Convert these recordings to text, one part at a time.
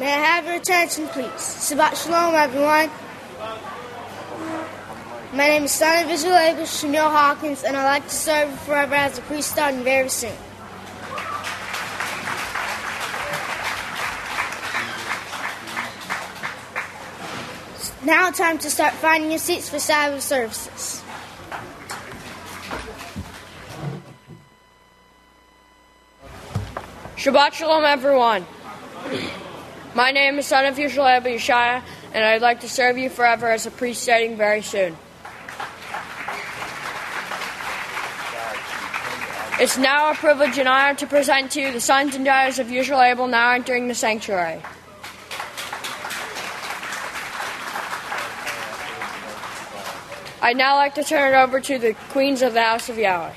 May I have your attention, please? Shabbat Shalom, everyone. My name is Son of Israel Abel Shamil Hawkins, and I'd like to serve forever as a priest starting very soon. Now time to start finding your seats for Sabbath services. Shabbat Shalom, everyone. My name is Son of Yisrael Yeshaya, and I'd like to serve you forever as a priest starting very soon. It's now a privilege and honor to present to you the sons and daughters of Yisrael Abel now entering the sanctuary. I'd now like to turn it over to the queens of the house of Yahweh.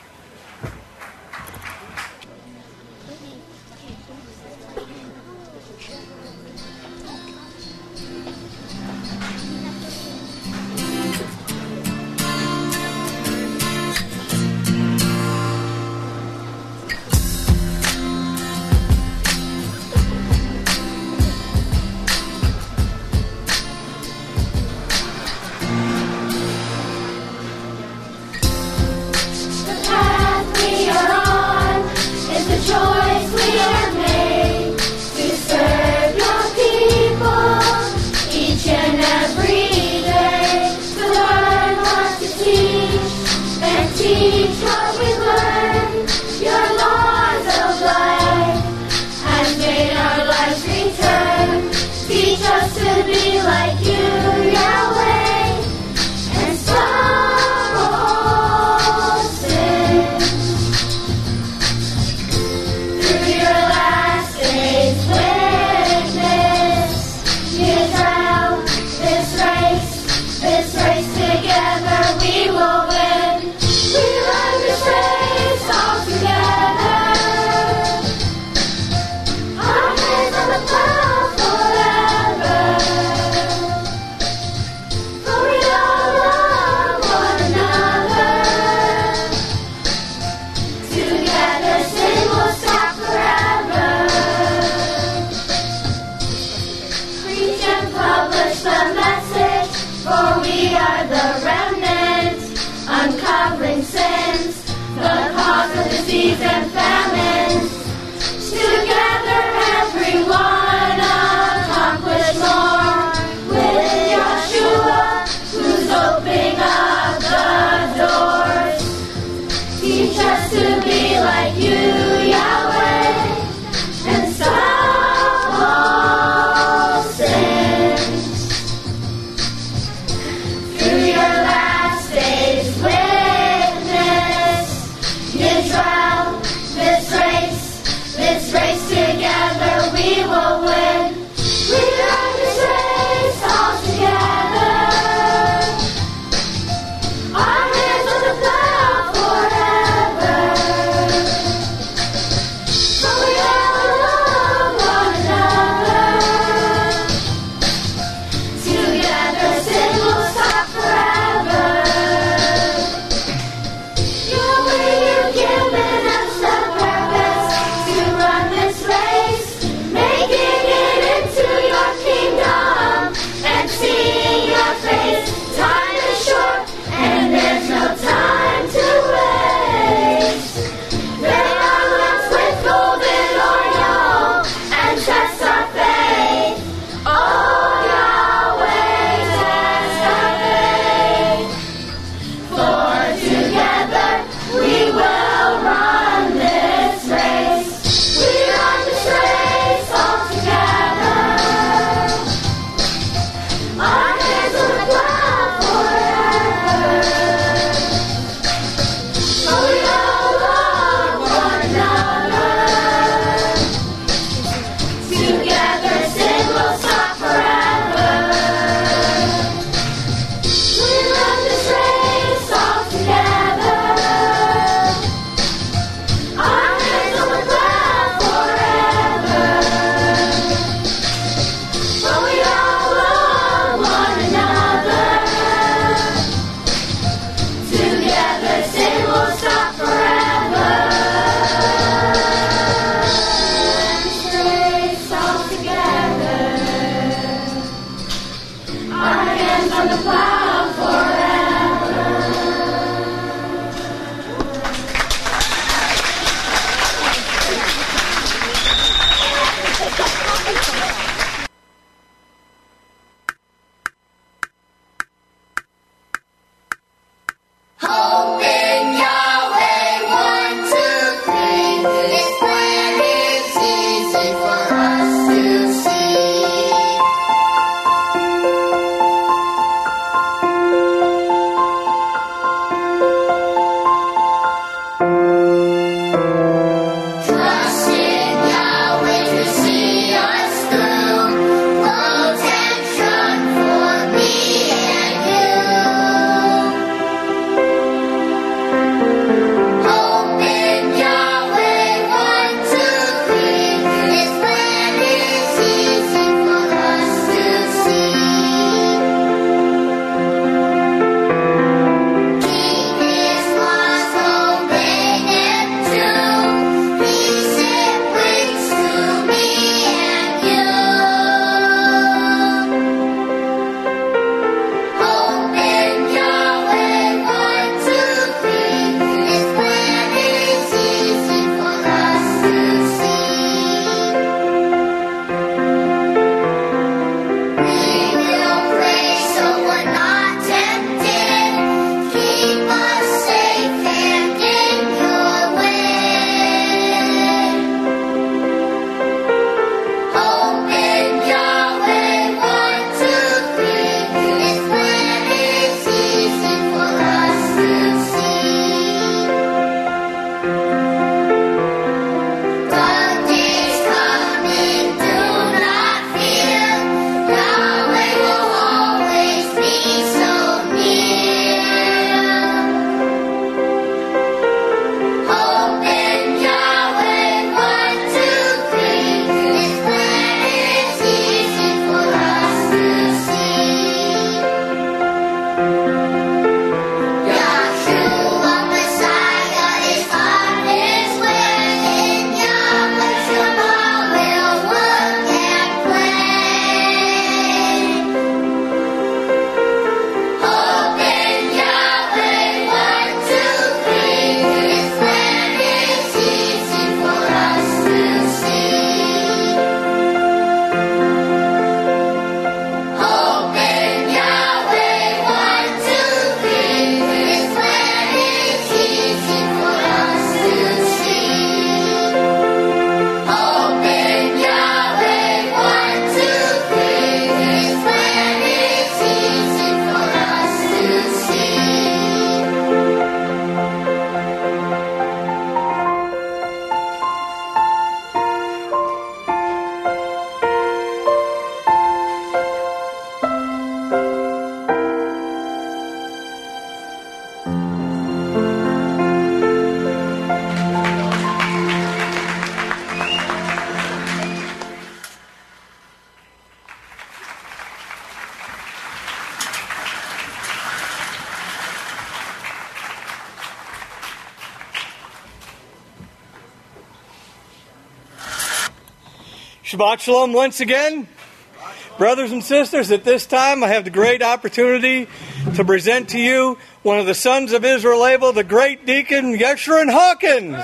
Shabbat Shalom once again. Brothers and sisters, at this time I have the great opportunity to present to you one of the sons of Israel Abel, the great deacon Yeshurun Hawkins.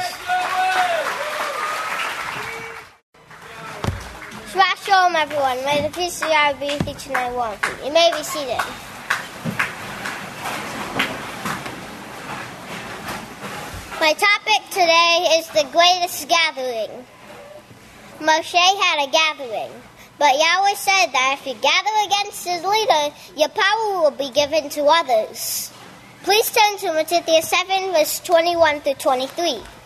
Shabbat Shalom, everyone. May the peace of Yahweh be with each and every one of you. You may be seated. My topic today is the greatest gathering. Moshe had a gathering, but Yahweh said that if you gather against his leader, your power will be given to others. Please turn to Matthew 7, verse 21 through 23.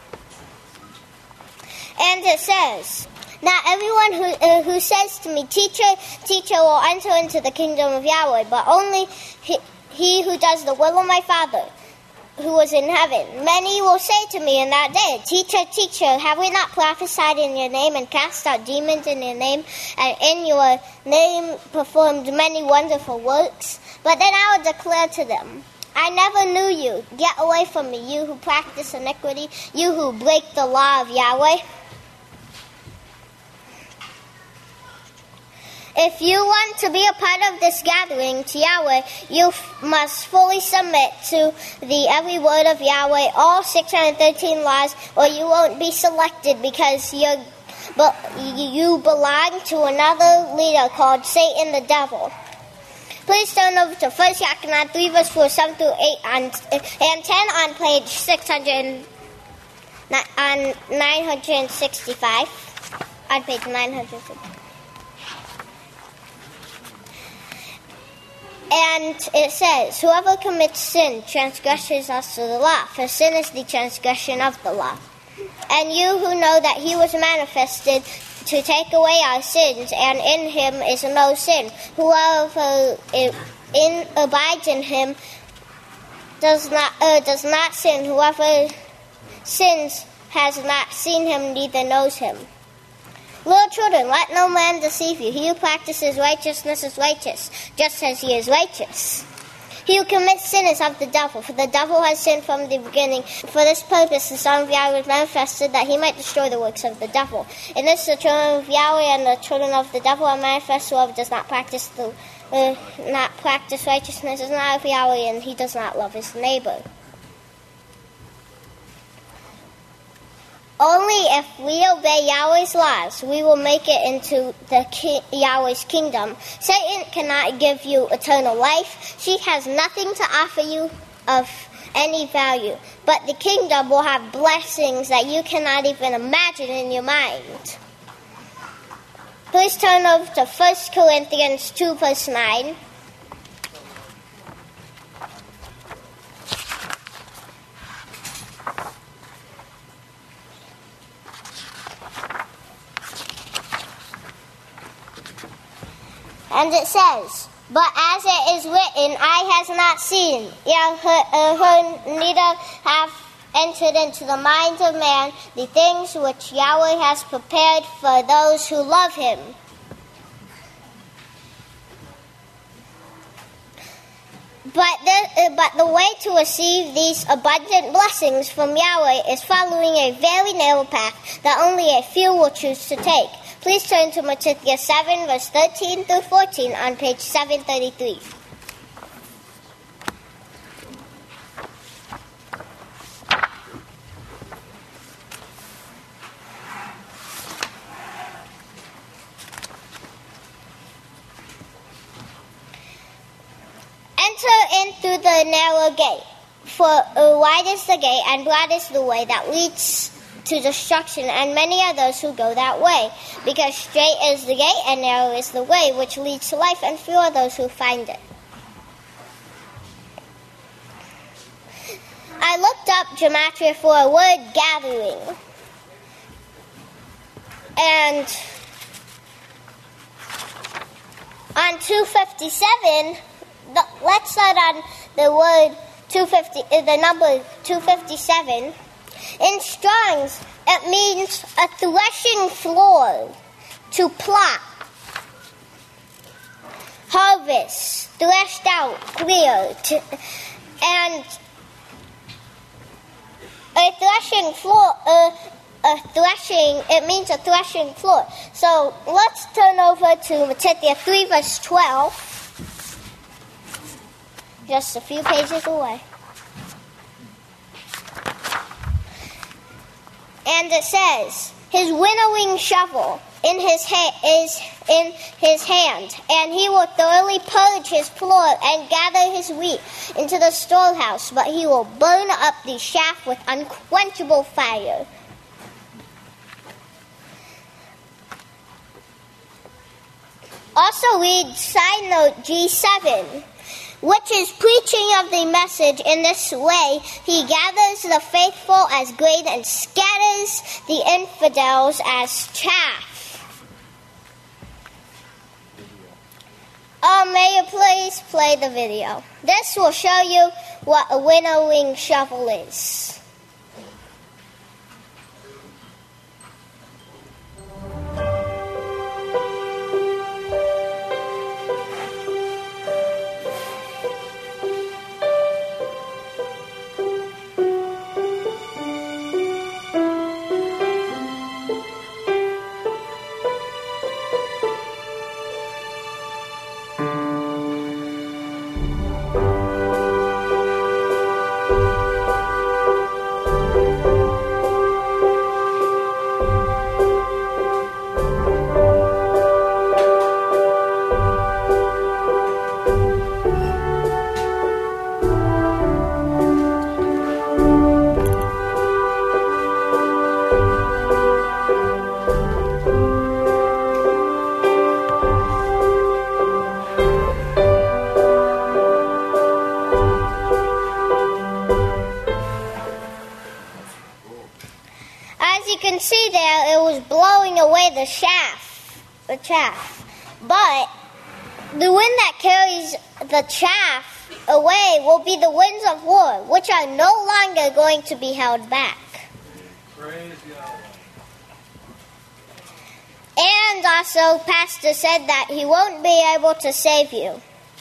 And it says, "Not everyone who says to me, 'Teacher, teacher,' will enter into the kingdom of Yahweh, but only he who does the will of my Father who is in heaven. Many will say to me in that day, 'Teacher, teacher, have we not prophesied in your name and cast out demons in your name, and in your name performed many wonderful works?' But then I will declare to them, 'I never knew you. Get away from me, you who practice iniquity, you who break the law of Yahweh.'" If you want to be a part of this gathering to Yahweh, you must fully submit to the every word of Yahweh, all 613 laws, or you won't be selected because you belong to another leader called Satan the devil. Please turn over to 1 Yochanan 3, verse 4, 7 through 8, and 10 on page 965. On page 965. And it says, "Whoever commits sin transgresses also the law, for sin is the transgression of the law. And you who know that he was manifested to take away our sins, and in him is no sin. Whoever abides in him does not sin. Whoever sins has not seen him, neither knows him. Little children, let no man deceive you. He who practices righteousness is righteous, just as he is righteous. He who commits sin is of the devil, for the devil has sinned from the beginning. For this purpose the Son of Yahweh was manifested, that he might destroy the works of the devil. In this the children of Yahweh and the children of the devil are manifest. Whoever does not practice righteousness is not of Yahweh, and he does not love his neighbor." Only if we obey Yahweh's laws, we will make it into Yahweh's kingdom. Satan cannot give you eternal life. She has nothing to offer you of any value. But the kingdom will have blessings that you cannot even imagine in your mind. Please turn over to 1 Corinthians 2, verse 9. And it says, "But as it is written, eye has not seen, ear heard, neither have entered into the mind of man the things which Yahweh has prepared for those who love him." But the way to receive these abundant blessings from Yahweh is following a very narrow path that only a few will choose to take. Please turn to Matthew 7, verse 13 through 14 on page 733. Enter in through the narrow gate, for wide is the gate and broad is the way that leads to destruction, and many are those who go that way. Because straight is the gate and narrow is the way which leads to life, and few are those who find it. I looked up gematria for a word gathering, and on 257, let's start on the word 250, the number 257. In Strong's, it means a threshing floor, to plot, harvest, threshed out, cleared, and a threshing floor. It means a threshing floor. So let's turn over to Matthew 3, verse 12. Just a few pages away. And it says, "His winnowing shovel in his hand, and he will thoroughly purge his floor and gather his wheat into the storehouse, but he will burn up the chaff with unquenchable fire." Also read side note G7. Which is preaching of the message in this way. He gathers the faithful as grain and scatters the infidels as chaff. May you please play the video. This will show you what a winnowing shovel is. See there, it was blowing away the chaff. But the wind that carries the chaff away will be the winds of war, which are no longer going to be held back. Praise God. And also, Pastor said that he won't be able to save you.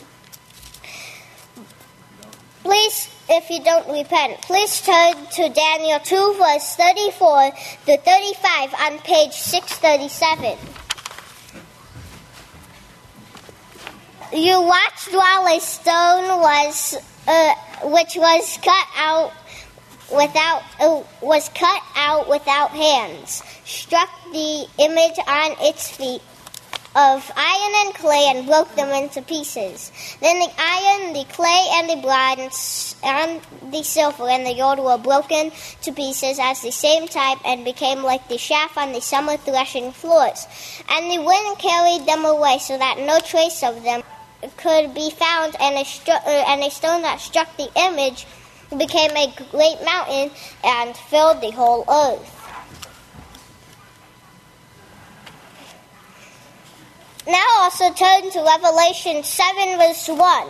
Please, if you don't repent, please turn to Daniel 2, verse 34 to 35 on page 637. You watched while a stone which was cut out was cut out without hands, struck the image on its feet of iron and clay and broke them into pieces. Then the iron, the clay, and the bronze, and the silver, and the gold were broken to pieces as the same type and became like the chaff on the summer threshing floors. And the wind carried them away so that no trace of them could be found, and a stone that struck the image became a great mountain and filled the whole earth. Now also turn to Revelation 7, verse 1.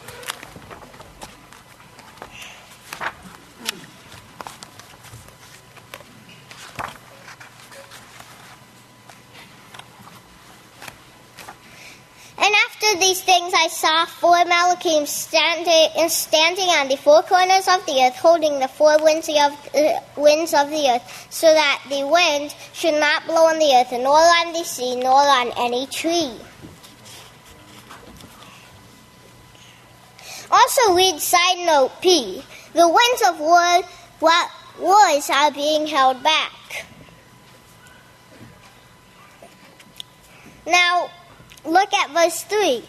And after these things I saw 4 Malachim standing on the 4 corners of the earth, holding the 4 winds of the earth, so that the wind should not blow on the earth, nor on the sea, nor on any tree. Also read side note P. The winds of wars are being held back. Now, look at verse 3.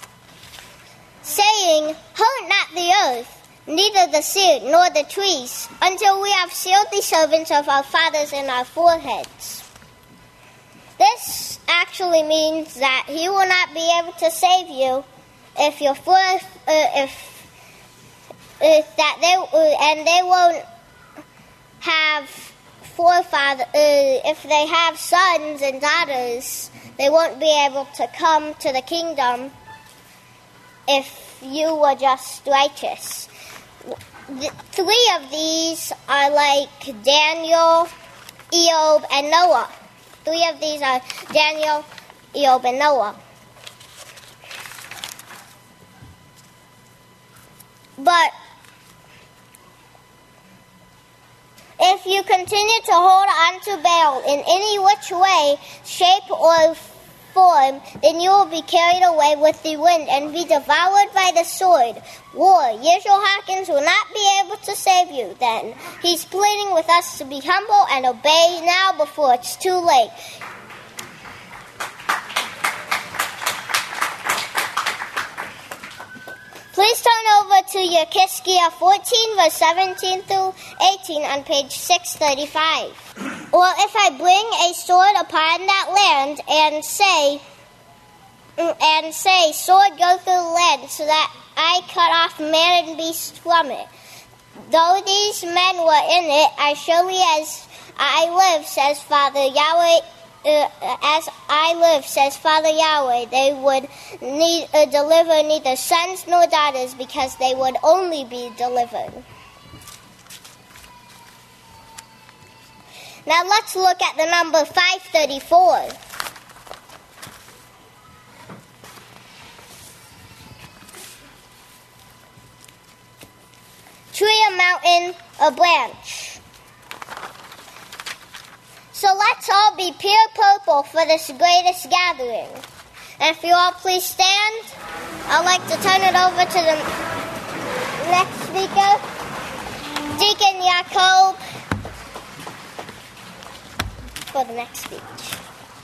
Saying, hurt not the earth, neither the sea nor the trees, until we have sealed the servants of our fathers in our foreheads. This actually means that he will not be able to save you if your they won't have forefathers. If they have sons and daughters, they won't be able to come to the kingdom if you were just righteous. 3 of these are like Daniel, Eob, and Noah. 3 of these are Daniel, Eob, and Noah. But if you continue to hold on to Baal in any which way, shape, or form, then you will be carried away with the wind and be devoured by the sword. War. Yeshua Hawkins will not be able to save you then. He's pleading with us to be humble and obey now before it's too late. Please turn over to Yechezkiah 14, verse 17 through 18 on page 635. Or if I bring a sword upon that land and say, sword, go through the land, so that I cut off man and beast from it. Though these men were in it, as surely as I live, says Father Yahweh, as I live, says Father Yahweh, they would deliver neither sons nor daughters, because they would only be delivered. Now let's look at the number 534. Tree, a mountain, a branch. So let's all be pure purple for this greatest gathering. And if you all please stand, I'd like to turn it over to the next speaker, Deacon Yaakov, for the next speech.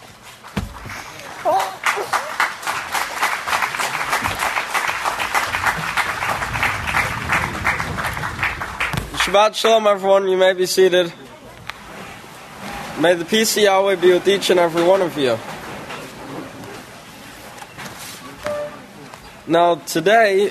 Shabbat Shalom, everyone. You may be seated. May the peace of Yahweh be with each and every one of you. Now, today,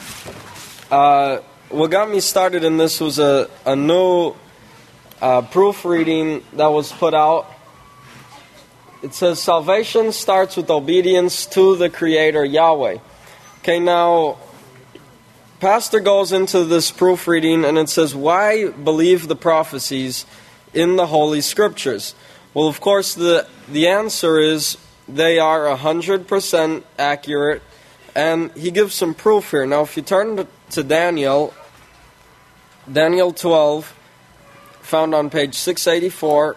what got me started in this was a new proofreading that was put out. It says, salvation starts with obedience to the Creator, Yahweh. Okay, now, Pastor goes into this proofreading and it says, why believe the prophecies in the Holy Scriptures? Well, of course, the answer is they are 100% accurate, and he gives some proof here. Now, if you turn to Daniel 12, found on page 684,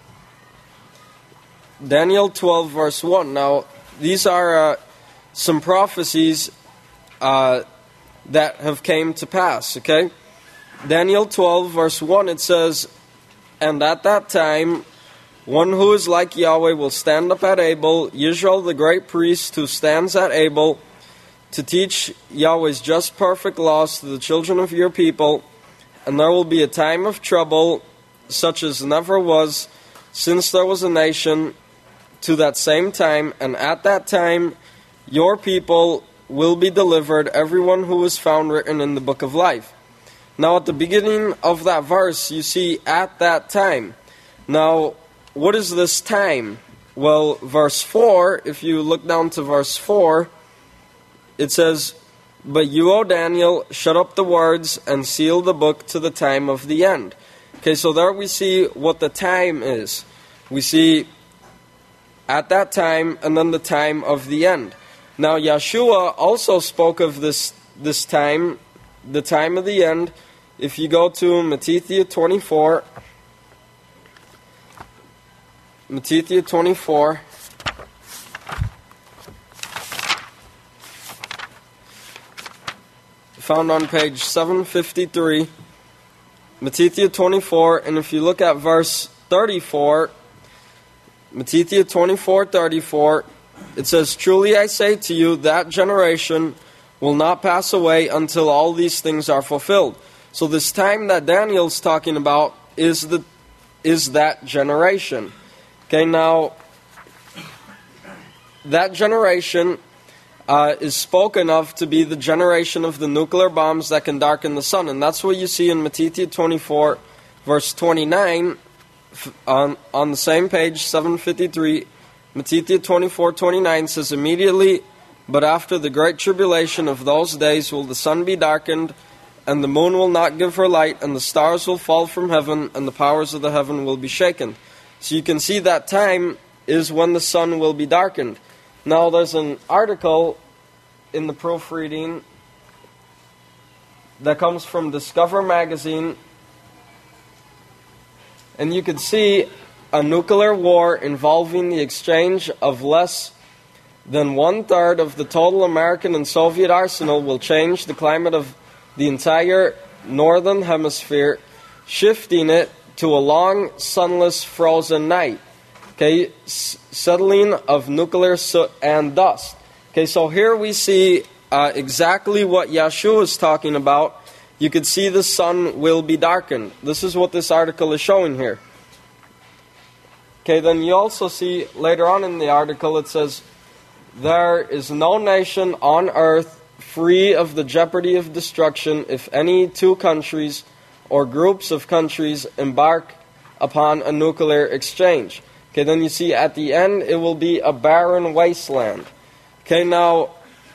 Daniel 12, verse 1. Now, these are some prophecies that have came to pass, okay? Daniel 12, verse 1, it says, "And at that time, one who is like Yahweh will stand up at Abel, Yisrael the great priest who stands at Abel, to teach Yahweh's just perfect laws to the children of your people. And there will be a time of trouble, such as never was, since there was a nation, to that same time. And at that time, your people will be delivered, everyone who is found written in the book of life." Now, at the beginning of that verse, you see, "at that time." Now, what is this time? Well, verse 4, if you look down to verse 4, it says, "But you, O Daniel, shut up the words and seal the book to the time of the end." Okay, so there we see what the time is. We see at that time and then the time of the end. Now, Yeshua also spoke of this time, the time of the end. If you go to Matthew 24, found on page 753, Matthew 24, and if you look at verse 34, Matthew 24:34, it says, "Truly I say to you, that generation will not pass away until all these things are fulfilled." So this time that Daniel's talking about is that generation. Okay, now that generation is spoken of to be the generation of the nuclear bombs that can darken the sun. And that's what you see in Matthew 24, verse 29, on the same page, 753. Matthew 24:29 says, "Immediately, but after the great tribulation of those days will the sun be darkened, and the moon will not give her light, and the stars will fall from heaven, and the powers of the heaven will be shaken." So you can see that time is when the sun will be darkened. Now there's an article in the proofreading that comes from Discover magazine, and you can see a nuclear war involving the exchange of less than 1/3 of the total American and Soviet arsenal will change the climate of the entire northern hemisphere, shifting it to a long, sunless, frozen night. Okay, settling of nuclear soot and dust. Okay, so here we see exactly what Yeshua is talking about. You could see the sun will be darkened. This is what this article is showing here. Okay, then you also see later on in the article it says, "There is no nation on earth free of the jeopardy of destruction if any two countries or groups of countries embark upon a nuclear exchange." Okay, then you see at the end it will be a barren wasteland. Okay, now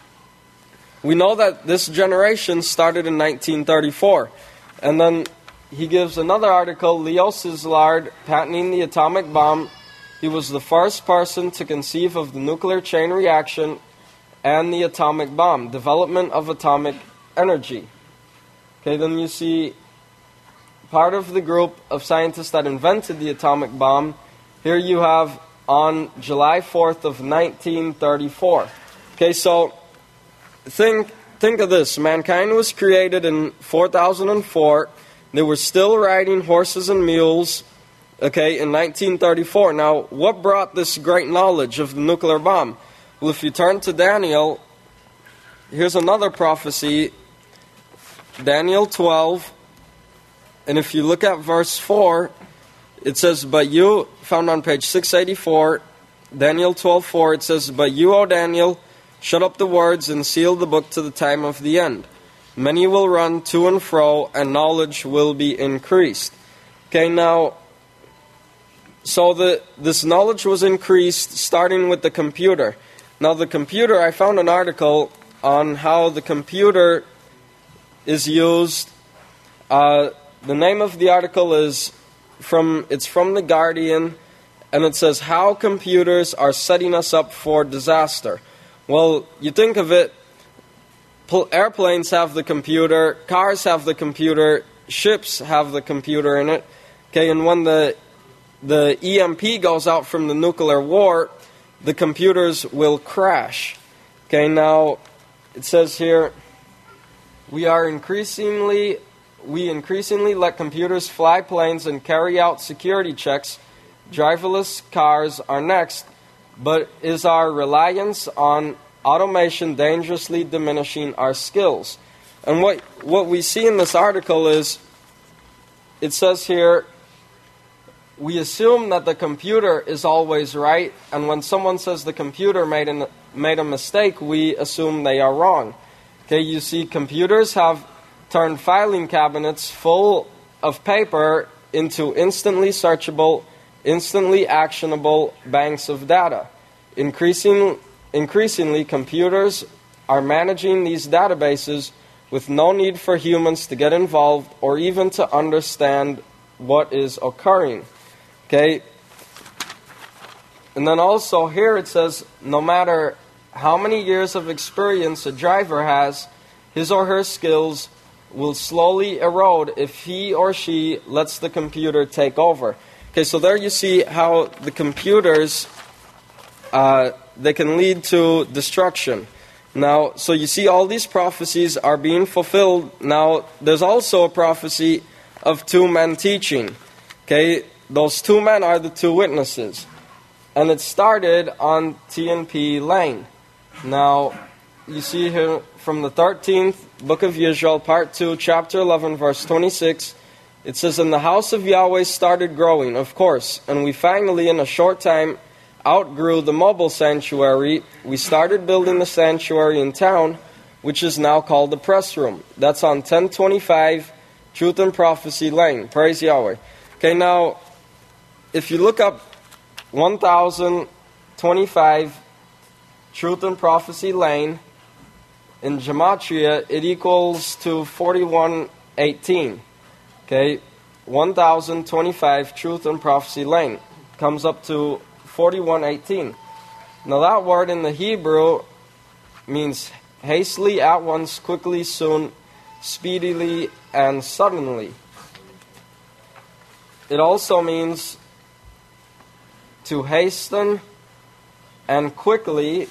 we know that this generation started in 1934. And then he gives another article, Leo Szilard, patenting the atomic bomb. He was the first person to conceive of the nuclear chain reaction and the atomic bomb, development of atomic energy. Okay, then you see part of the group of scientists that invented the atomic bomb. Here you have on July 4th of 1934. Okay, so think of this. Mankind was created in 4004. They were still riding horses and mules, okay, in 1934. Now, what brought this great knowledge of the nuclear bomb? Well, if you turn to Daniel, here's another prophecy, Daniel 12, and if you look at verse 4, it says, "But you," found on page 684, Daniel 12:4, it says, "But you, O Daniel, shut up the words and seal the book to the time of the end. Many will run to and fro, and knowledge will be increased." Okay, now, so this knowledge was increased starting with the computer. Now, the computer, I found an article on how the computer is used. The name of the article is from The Guardian, and it says, "How computers are setting us up for disaster." Well, you think of it, airplanes have the computer, cars have the computer, ships have the computer in it. Okay, and when the EMP goes out from the nuclear war, the computers will crash. Okay, now it says here, we are increasingly we increasingly let computers fly planes and carry out security checks. Driverless cars are next, but is our reliance on automation dangerously diminishing our skills? And what we see in this article is, it says here, we assume that the computer is always right, and when someone says the computer made a mistake, we assume they are wrong. Okay, you see, computers have turned filing cabinets full of paper into instantly searchable, instantly actionable banks of data. Increasingly, computers are managing these databases with no need for humans to get involved or even to understand what is occurring. Okay? And then also here it says, no matter how many years of experience a driver has, his or her skills will slowly erode if he or she lets the computer take over. Okay, so there you see how the computers, they can lead to destruction. Now, so you see all these prophecies are being fulfilled. Now, there's also a prophecy of two men teaching. Okay, those two men are the two witnesses. And it started on T&P Lane. Now, you see here from the 13th book of Israel, part 2, chapter 11, verse 26, it says, and the house of Yahweh started growing, of course, and we finally, in a short time, outgrew the mobile sanctuary. We started building the sanctuary in town, which is now called the press room. That's on 1025 Truth and Prophecy Lane. Praise Yahweh. Okay, now, if you look up 1025 Truth and Prophecy Lane, in Gematria, it equals to 4118. Okay, 1025 Truth and Prophecy Lane comes up to 4118. Now that word in the Hebrew means hastily, at once, quickly, soon, speedily, and suddenly. It also means to hasten and quickly.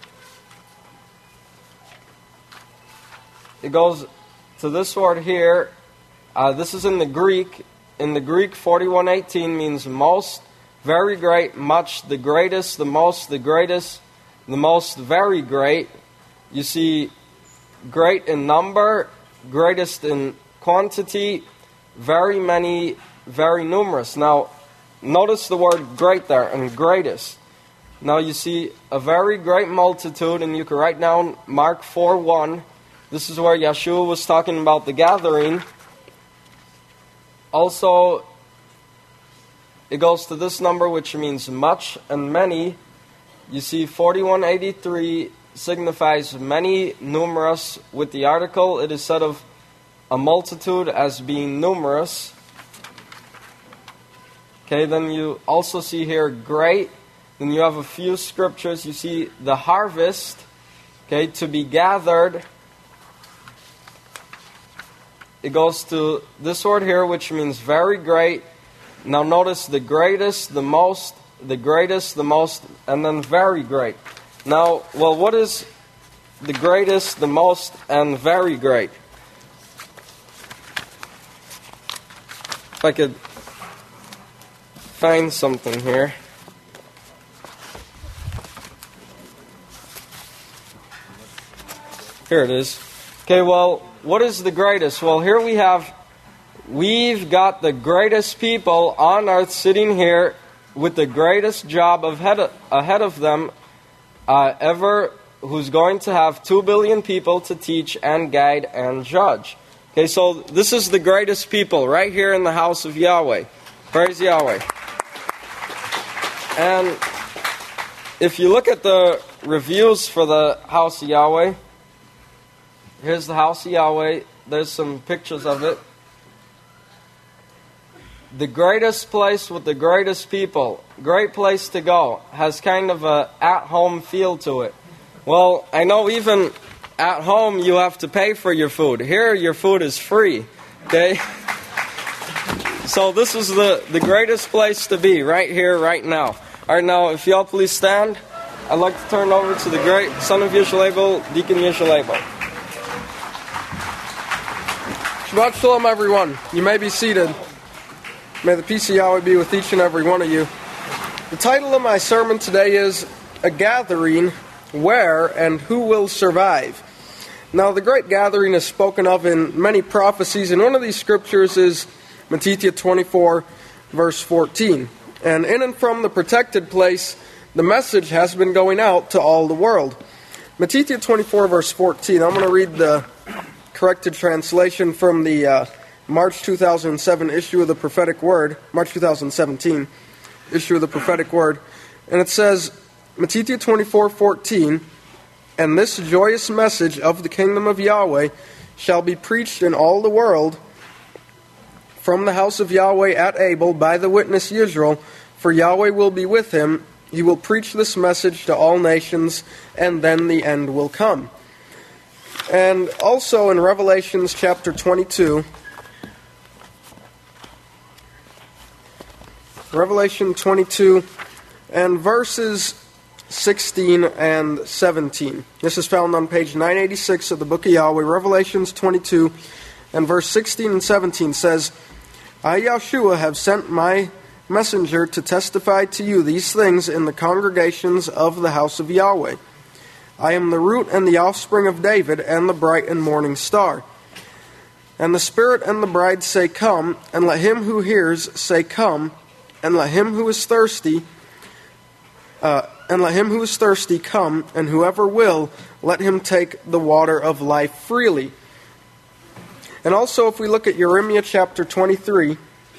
It goes to this word here. This is in the Greek. In the Greek, 4118 means most, very great, much, the greatest, the most, the greatest, the most, very great. You see, great in number, greatest in quantity, very many, very numerous. Now, notice the word great there, and greatest. Now you see a very great multitude, and you can write down Mark 4:1. This is where Yeshua was talking about the gathering. Also, it goes to this number, which means much and many. You see, 4183 signifies many, numerous. With the article, it is said of a multitude as being numerous. Okay, then you also see here great. Then you have a few scriptures. You see the harvest, okay, to be gathered. It goes to this word here, which means very great. Now notice the greatest, the most, the greatest, the most, and then very great. Now, well, what is the greatest, the most, and very great? If I could find something here. Here it is. Okay, well, what is the greatest? Well, here we've got the greatest people on earth sitting here with the greatest job ahead of them ever, who's going to have 2 billion people to teach and guide and judge. Okay, so this is the greatest people right here in the house of Yahweh. Praise Yahweh. And if you look at the reviews for the house of Yahweh, here's the house of Yahweh. There's some pictures of it. The greatest place with the greatest people. Great place to go. Has kind of a at-home feel to it. Well, I know even at home you have to pay for your food. Here your food is free. Okay? So this is the greatest place to be, right here, right now. All right, now, if y'all please stand, I'd like to turn over to the great son of Yeshua, Deacon Yeshua. Shabbat Shalom, everyone. You may be seated. May the peace of Yahweh be with each and every one of you. The title of my sermon today is A Gathering, Where and Who Will Survive? Now, the great gathering is spoken of in many prophecies, and one of these scriptures is Matthew 24, verse 14. And in and from the protected place, the message has been going out to all the world. Matthew 24, verse 14. I'm going to read the corrected translation from the March 2007 issue of the Prophetic Word, March 2017 issue of the Prophetic Word. And it says, Matthew 24:14, and this joyous message of the kingdom of Yahweh shall be preached in all the world from the house of Yahweh at Abel by the witness Yisrael, for Yahweh will be with him. He will preach this message to all nations, and then the end will come. And also in Revelations chapter 22, Revelation 22 and verses 16 and 17. This is found on page 986 of the Book of Yahweh. Revelations 22 and verse 16 and 17 says, I, Yahshua, have sent my messenger to testify to you these things in the congregations of the house of Yahweh. I am the root and the offspring of David and the bright and morning star. And the Spirit and the bride say, Come, and let him who hears say, Come, and let him who is thirsty come, and whoever will, let him take the water of life freely. And also, if we look at Jeremiah chapter 23,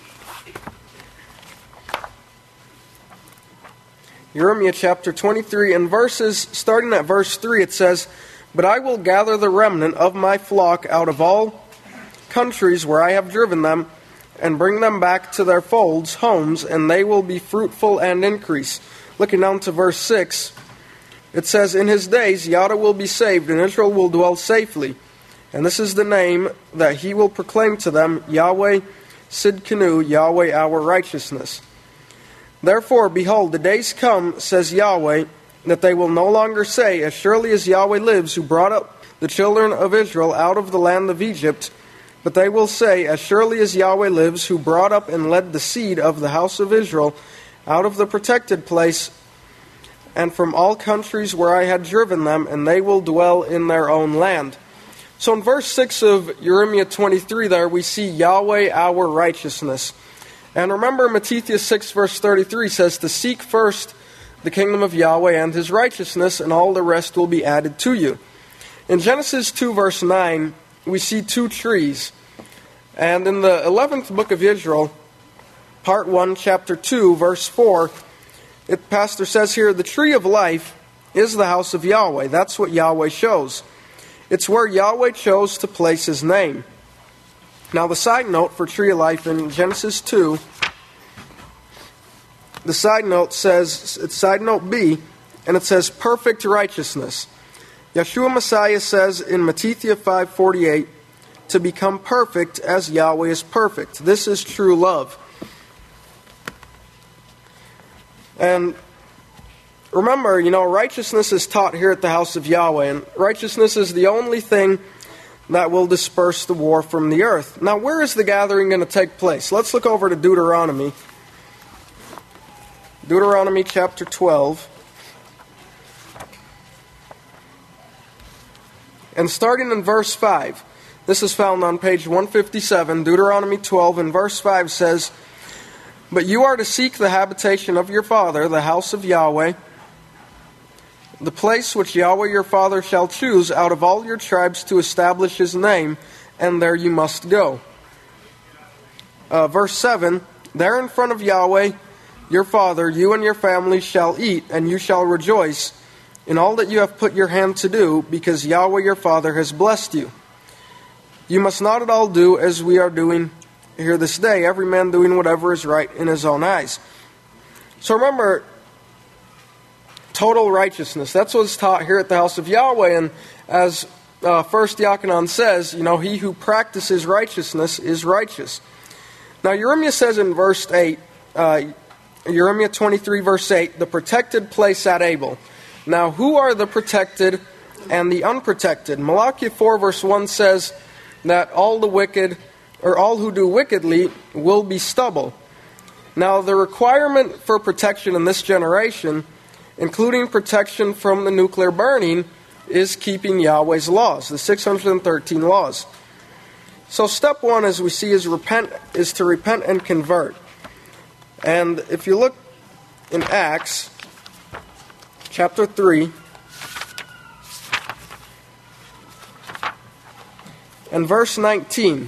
Jeremiah chapter 23, and starting at verse 3, it says, But I will gather the remnant of my flock out of all countries where I have driven them, and bring them back to their folds, homes, and they will be fruitful and increase. Looking down to verse 6, it says, In his days Yahweh will be saved, and Israel will dwell safely. And this is the name that he will proclaim to them, Yahweh Sidkenu, Yahweh our righteousness. Therefore, behold, the days come, says Yahweh, that they will no longer say, As surely as Yahweh lives, who brought up the children of Israel out of the land of Egypt, but they will say, As surely as Yahweh lives, who brought up and led the seed of the house of Israel out of the protected place, and from all countries where I had driven them, and they will dwell in their own land. So in verse 6 of Jeremiah 23 there, we see Yahweh our righteousness. And remember, Matthew 6 verse 33 says to seek first the kingdom of Yahweh and his righteousness, and all the rest will be added to you. In Genesis 2 verse 9, we see two trees. And in the 11th book of Israel, part 1, chapter 2, verse 4, pastor says here, the tree of life is the house of Yahweh. That's what Yahweh shows. It's where Yahweh chose to place his name. Now, the side note for tree of life in Genesis 2, the side note says, it's side note B, and it says perfect righteousness. Yeshua Messiah says in Matthew 5:48, to become perfect as Yahweh is perfect. This is true love. And remember, righteousness is taught here at the house of Yahweh, and righteousness is the only thing that will disperse the war from the earth. Now, where is the gathering going to take place? Let's look over to Deuteronomy. Deuteronomy chapter 12. And starting in verse 5, this is found on page 157, Deuteronomy 12, and verse 5 says, But you are to seek the habitation of your father, the house of Yahweh, the place which Yahweh your father shall choose out of all your tribes to establish his name, and there you must go. Verse 7, There in front of Yahweh your father, you and your family shall eat, and you shall rejoice in all that you have put your hand to do, because Yahweh your father has blessed you. You must not at all do as we are doing here this day, every man doing whatever is right in his own eyes. So remember, total righteousness. That's what's taught here at the house of Yahweh. And as First Diakonon says, he who practices righteousness is righteous. Now, Jeremiah says in verse 8, Jeremiah 23, verse 8, the protected place at Abel. Now, who are the protected and the unprotected? Malachi 4, verse 1 says, that all the wicked, or all who do wickedly, will be stubble. Now, the requirement for protection in this generation, including protection from the nuclear burning, is keeping Yahweh's laws, the 613 laws. So step one, as we see, is to repent and convert. And if you look in Acts chapter 3, and verse 19,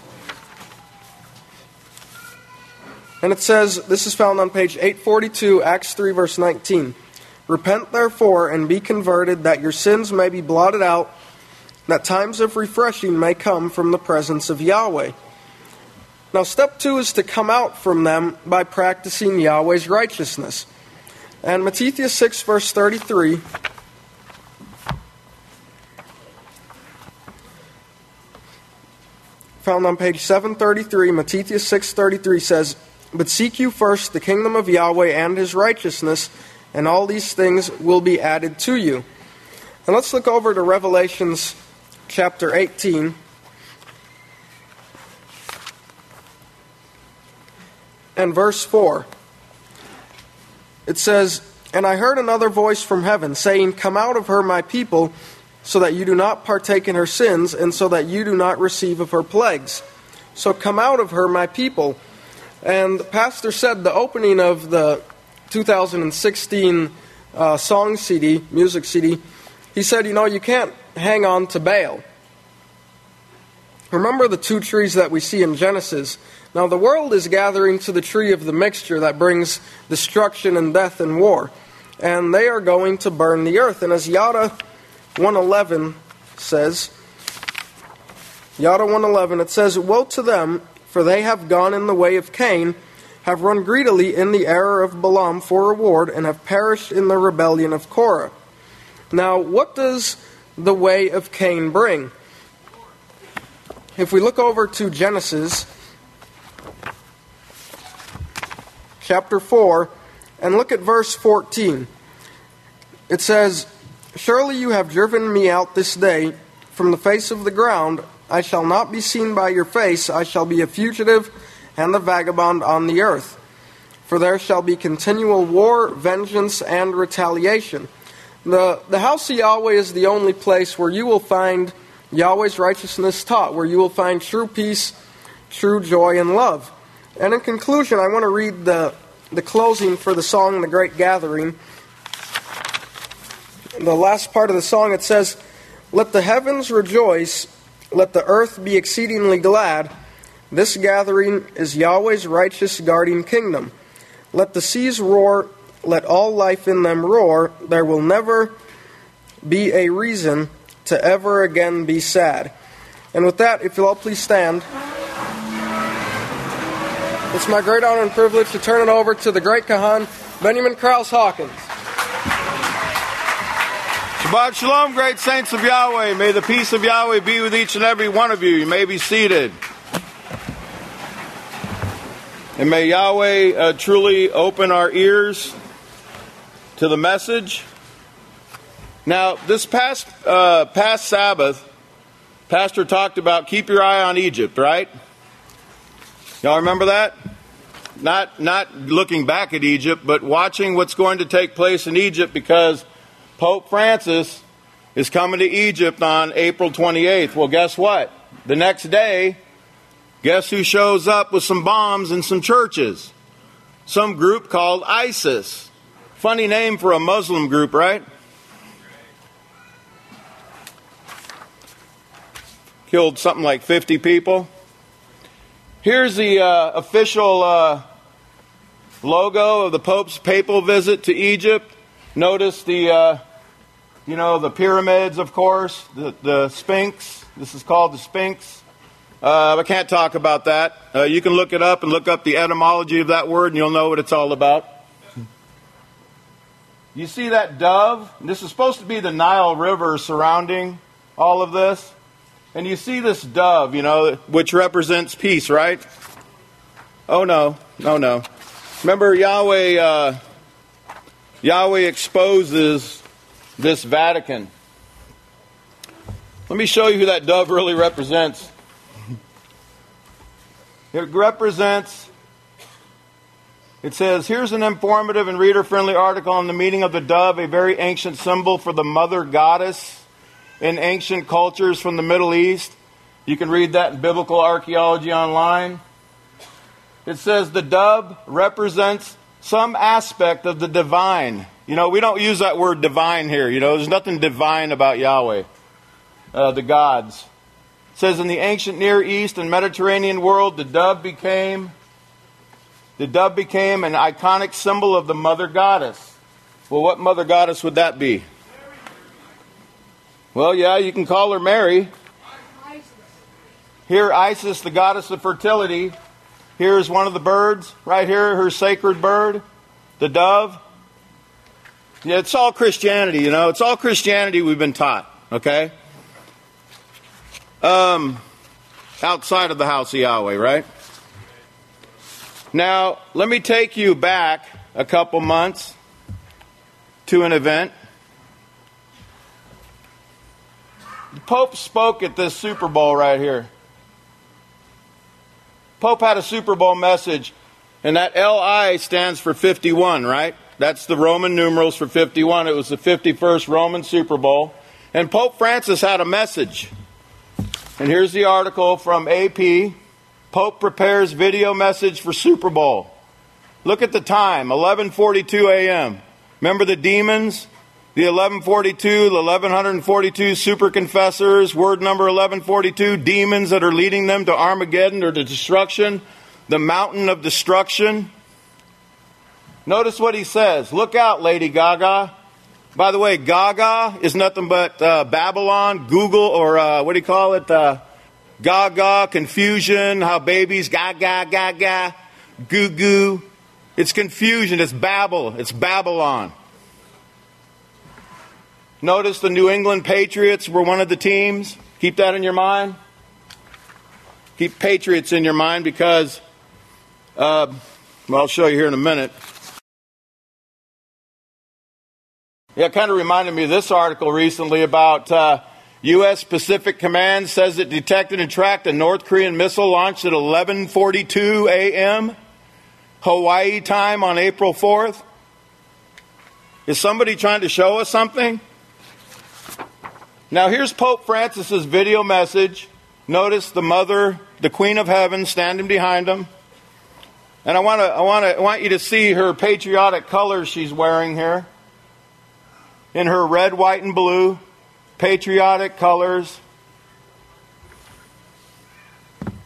and it says, this is found on page 842, Acts 3, verse 19. Repent therefore and be converted, that your sins may be blotted out, that times of refreshing may come from the presence of Yahweh. Now, step two is to come out from them by practicing Yahweh's righteousness. And Matthew 6, verse 33, found on page 733, Matthew 6:33 says, "But seek you first the kingdom of Yahweh and his righteousness, and all these things will be added to you." And let's look over to Revelations chapter 18. And verse 4. It says, "And I heard another voice from heaven, saying, Come out of her, my people, so that you do not partake in her sins, and so that you do not receive of her plagues." So come out of her, my people. And the pastor said the opening of the 2016 song CD, music CD, he said, you can't hang on to Baal. Remember the two trees that we see in Genesis. Now the world is gathering to the tree of the mixture that brings destruction and death and war. And they are going to burn the earth. And as Yada 111 says, Yada 111, it says, "Woe to them, for they have gone in the way of Cain, have run greedily in the error of Balaam for reward, and have perished in the rebellion of Korah." Now, what does the way of Cain bring? If we look over to Genesis chapter 4, and look at verse 14, it says, "Surely you have driven me out this day from the face of the ground. I shall not be seen by your face. I shall be a fugitive and a vagabond on the earth. For there shall be continual war, vengeance, and retaliation." The house of Yahweh is the only place where you will find Yahweh's righteousness taught, where you will find true peace, true joy, and love. And in conclusion, I want to read the closing for the song, The Great Gathering. The last part of the song, it says, "Let the heavens rejoice, let the earth be exceedingly glad. This gathering is Yahweh's righteous guarding kingdom. Let the seas roar, let all life in them roar. There will never be a reason to ever again be sad." And with that, if you'll all please stand. It's my great honor and privilege to turn it over to the great Kahan, Benjamin Krause Hawkins. Shabbat Shalom, great saints of Yahweh. May the peace of Yahweh be with each and every one of you. You may be seated. And may Yahweh truly open our ears to the message. Now, this past Sabbath, Pastor talked about keep your eye on Egypt, right? Y'all remember that? Not looking back at Egypt, but watching what's going to take place in Egypt, because Pope Francis is coming to Egypt on April 28th. Well, guess what? The next day, guess who shows up with some bombs in some churches? Some group called ISIS. Funny name for a Muslim group, right? Killed something like 50 people. Here's the official logo of the Pope's papal visit to Egypt. Notice the pyramids, of course, the Sphinx. This is called the Sphinx. I can't talk about that. You can look it up and look up the etymology of that word, and you'll know what it's all about. You see that dove? This is supposed to be the Nile River surrounding all of this. And you see this dove, which represents peace, right? Oh, no. Remember, Yahweh exposes this Vatican. Let me show you who that dove really represents. It represents, it says, here's an informative and reader-friendly article on the meaning of the dove, a very ancient symbol for the mother goddess in ancient cultures from the Middle East. You can read that in Biblical Archaeology Online. It says the dove represents some aspect of the divine. You know, we don't use that word divine here. You know, there's nothing divine about Yahweh, the gods. It says in the ancient Near East and Mediterranean world, the dove became an iconic symbol of the mother goddess. Well, what mother goddess would that be? Well, yeah, you can call her Mary. Here, Isis, the goddess of fertility. Here's one of the birds, right here, her sacred bird, the dove. Yeah, it's all Christianity, you know. It's all Christianity we've been taught, okay? Outside of the house of Yahweh, right? Now, let me take you back a couple months to an event. The Pope spoke at this Super Bowl right here. Pope had a Super Bowl message, and that LI stands for 51, right? That's the Roman numerals for 51. It was the 51st Roman Super Bowl. And Pope Francis had a message. And here's the article from AP. Pope prepares video message for Super Bowl. Look at the time, 11:42 a.m. Remember the demons? The 1142, the 1142 super confessors, word number 1142, demons that are leading them to Armageddon or to destruction, the mountain of destruction. Notice what he says. Look out, Lady Gaga. By the way, Gaga is nothing but Babylon, Google, or what do you call it? Gaga, confusion, how babies gaga, gaga, goo goo. It's confusion, it's Babel, it's Babylon. Notice the New England Patriots were one of the teams. Keep that in your mind. Keep Patriots in your mind because, well, I'll show you here in a minute. Yeah, it kind of reminded me of this article recently about U.S. Pacific Command says it detected and tracked a North Korean missile launched at 11:42 a.m. Hawaii time on April 4th. Is somebody trying to show us something? Now here's Pope Francis's video message. Notice the mother, the Queen of Heaven, standing behind him. And I want you to see her patriotic colors she's wearing here. In her red, white, and blue, patriotic colors. Let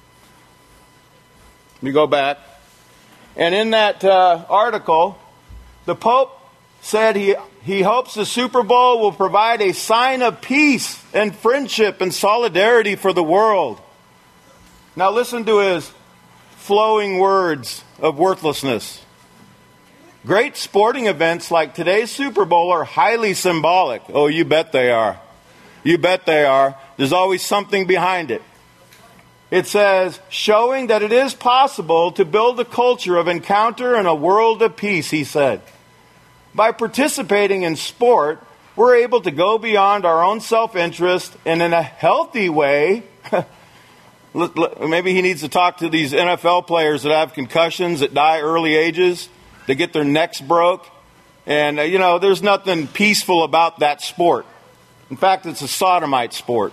me go back. And in that article, the Pope said he hopes the Super Bowl will provide a sign of peace and friendship and solidarity for the world. Now listen to his flowing words of worthlessness. Great sporting events like today's Super Bowl are highly symbolic. Oh, you bet they are. You bet they are. There's always something behind it. It says, showing that it is possible to build a culture of encounter and a world of peace, he said. By participating in sport, we're able to go beyond our own self-interest and in a healthy way. Maybe he needs to talk to these NFL players that have concussions, that die early ages. They get their necks broke. And, there's nothing peaceful about that sport. In fact, it's a sodomite sport.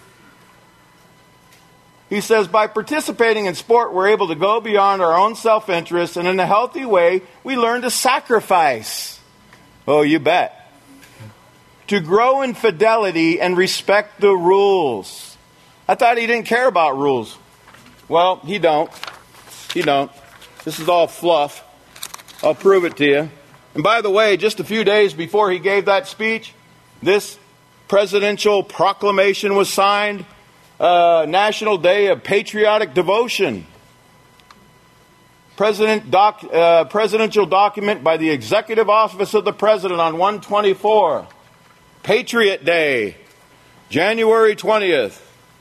He says, by participating in sport, we're able to go beyond our own self-interest, and in a healthy way, we learn to sacrifice. Oh, you bet. To grow in fidelity and respect the rules. I thought he didn't care about rules. Well, he don't. He don't. This is all fluff. I'll prove it to you. And by the way, just a few days before he gave that speech, this presidential proclamation was signed. National Day of Patriotic Devotion. Presidential document by the Executive Office of the President on 1/24. Patriot Day, January 20th.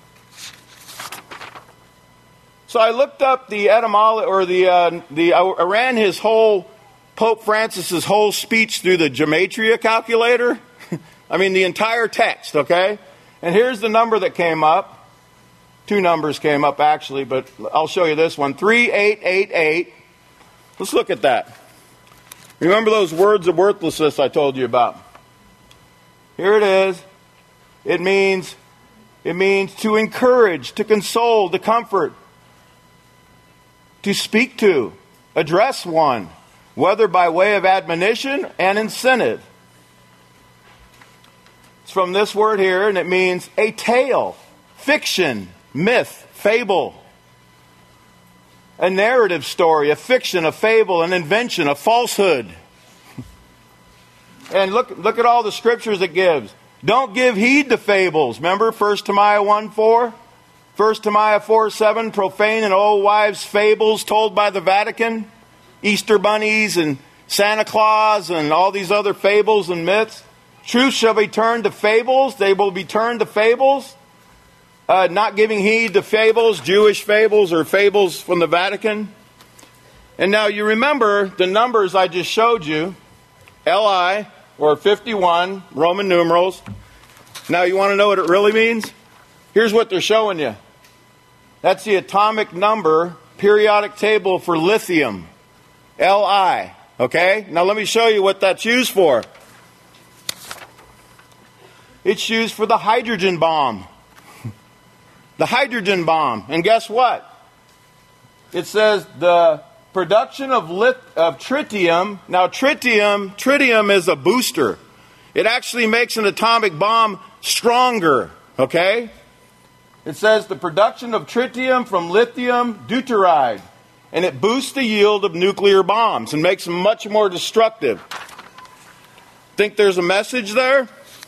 So I looked up the etymology, or I ran his whole, Pope Francis's whole speech through the gematria calculator. I mean, the entire text, okay? And here's the number that came up. Two numbers came up actually, but I'll show you this one. 3888. Let's look at that. Remember those words of worthlessness I told you about? Here it is. It means to encourage, to console, to comfort, to speak to, address one, whether by way of admonition and incentive. It's from this word here, and it means a tale, fiction, myth, fable. A narrative story, a fiction, a fable, an invention, a falsehood. And look at all the scriptures it gives. Don't give heed to fables. Remember 1 Timothy 1:4? 1 Timothy 4:7, profane and old wives' fables told by the Vatican. Easter bunnies and Santa Claus and all these other fables and myths. Truth shall be turned to fables. They will be turned to fables. Not giving heed to fables, Jewish fables or fables from the Vatican. And now you remember the numbers I just showed you. LI, or 51, Roman numerals. Now you want to know what it really means? Here's what they're showing you. That's the atomic number periodic table for lithium. Li. Okay? Now let me show you what that's used for. It's used for the hydrogen bomb. The hydrogen bomb. And guess what? It says the production of tritium. Now tritium is a booster. It actually makes an atomic bomb stronger. Okay? It says the production of tritium from lithium deuteride. And it boosts the yield of nuclear bombs and makes them much more destructive. Think there's a message there?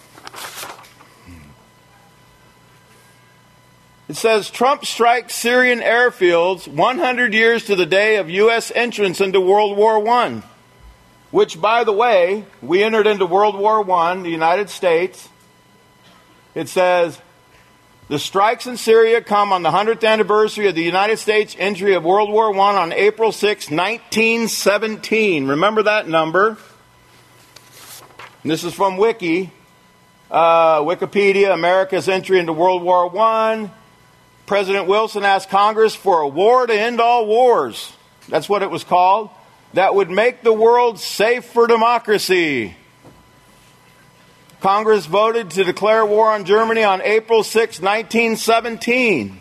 It says Trump strikes Syrian airfields 100 years to the day of U.S. entrance into World War I. Which, by the way, we entered into World War I, the United States. It says, the strikes in Syria come on the 100th anniversary of the United States entry of World War I on April 6, 1917. Remember that number. And this is from Wikipedia, America's entry into World War I. President Wilson asked Congress for a war to end all wars. That's what it was called. That would make the world safe for democracy. Congress voted to declare war on Germany on April 6, 1917.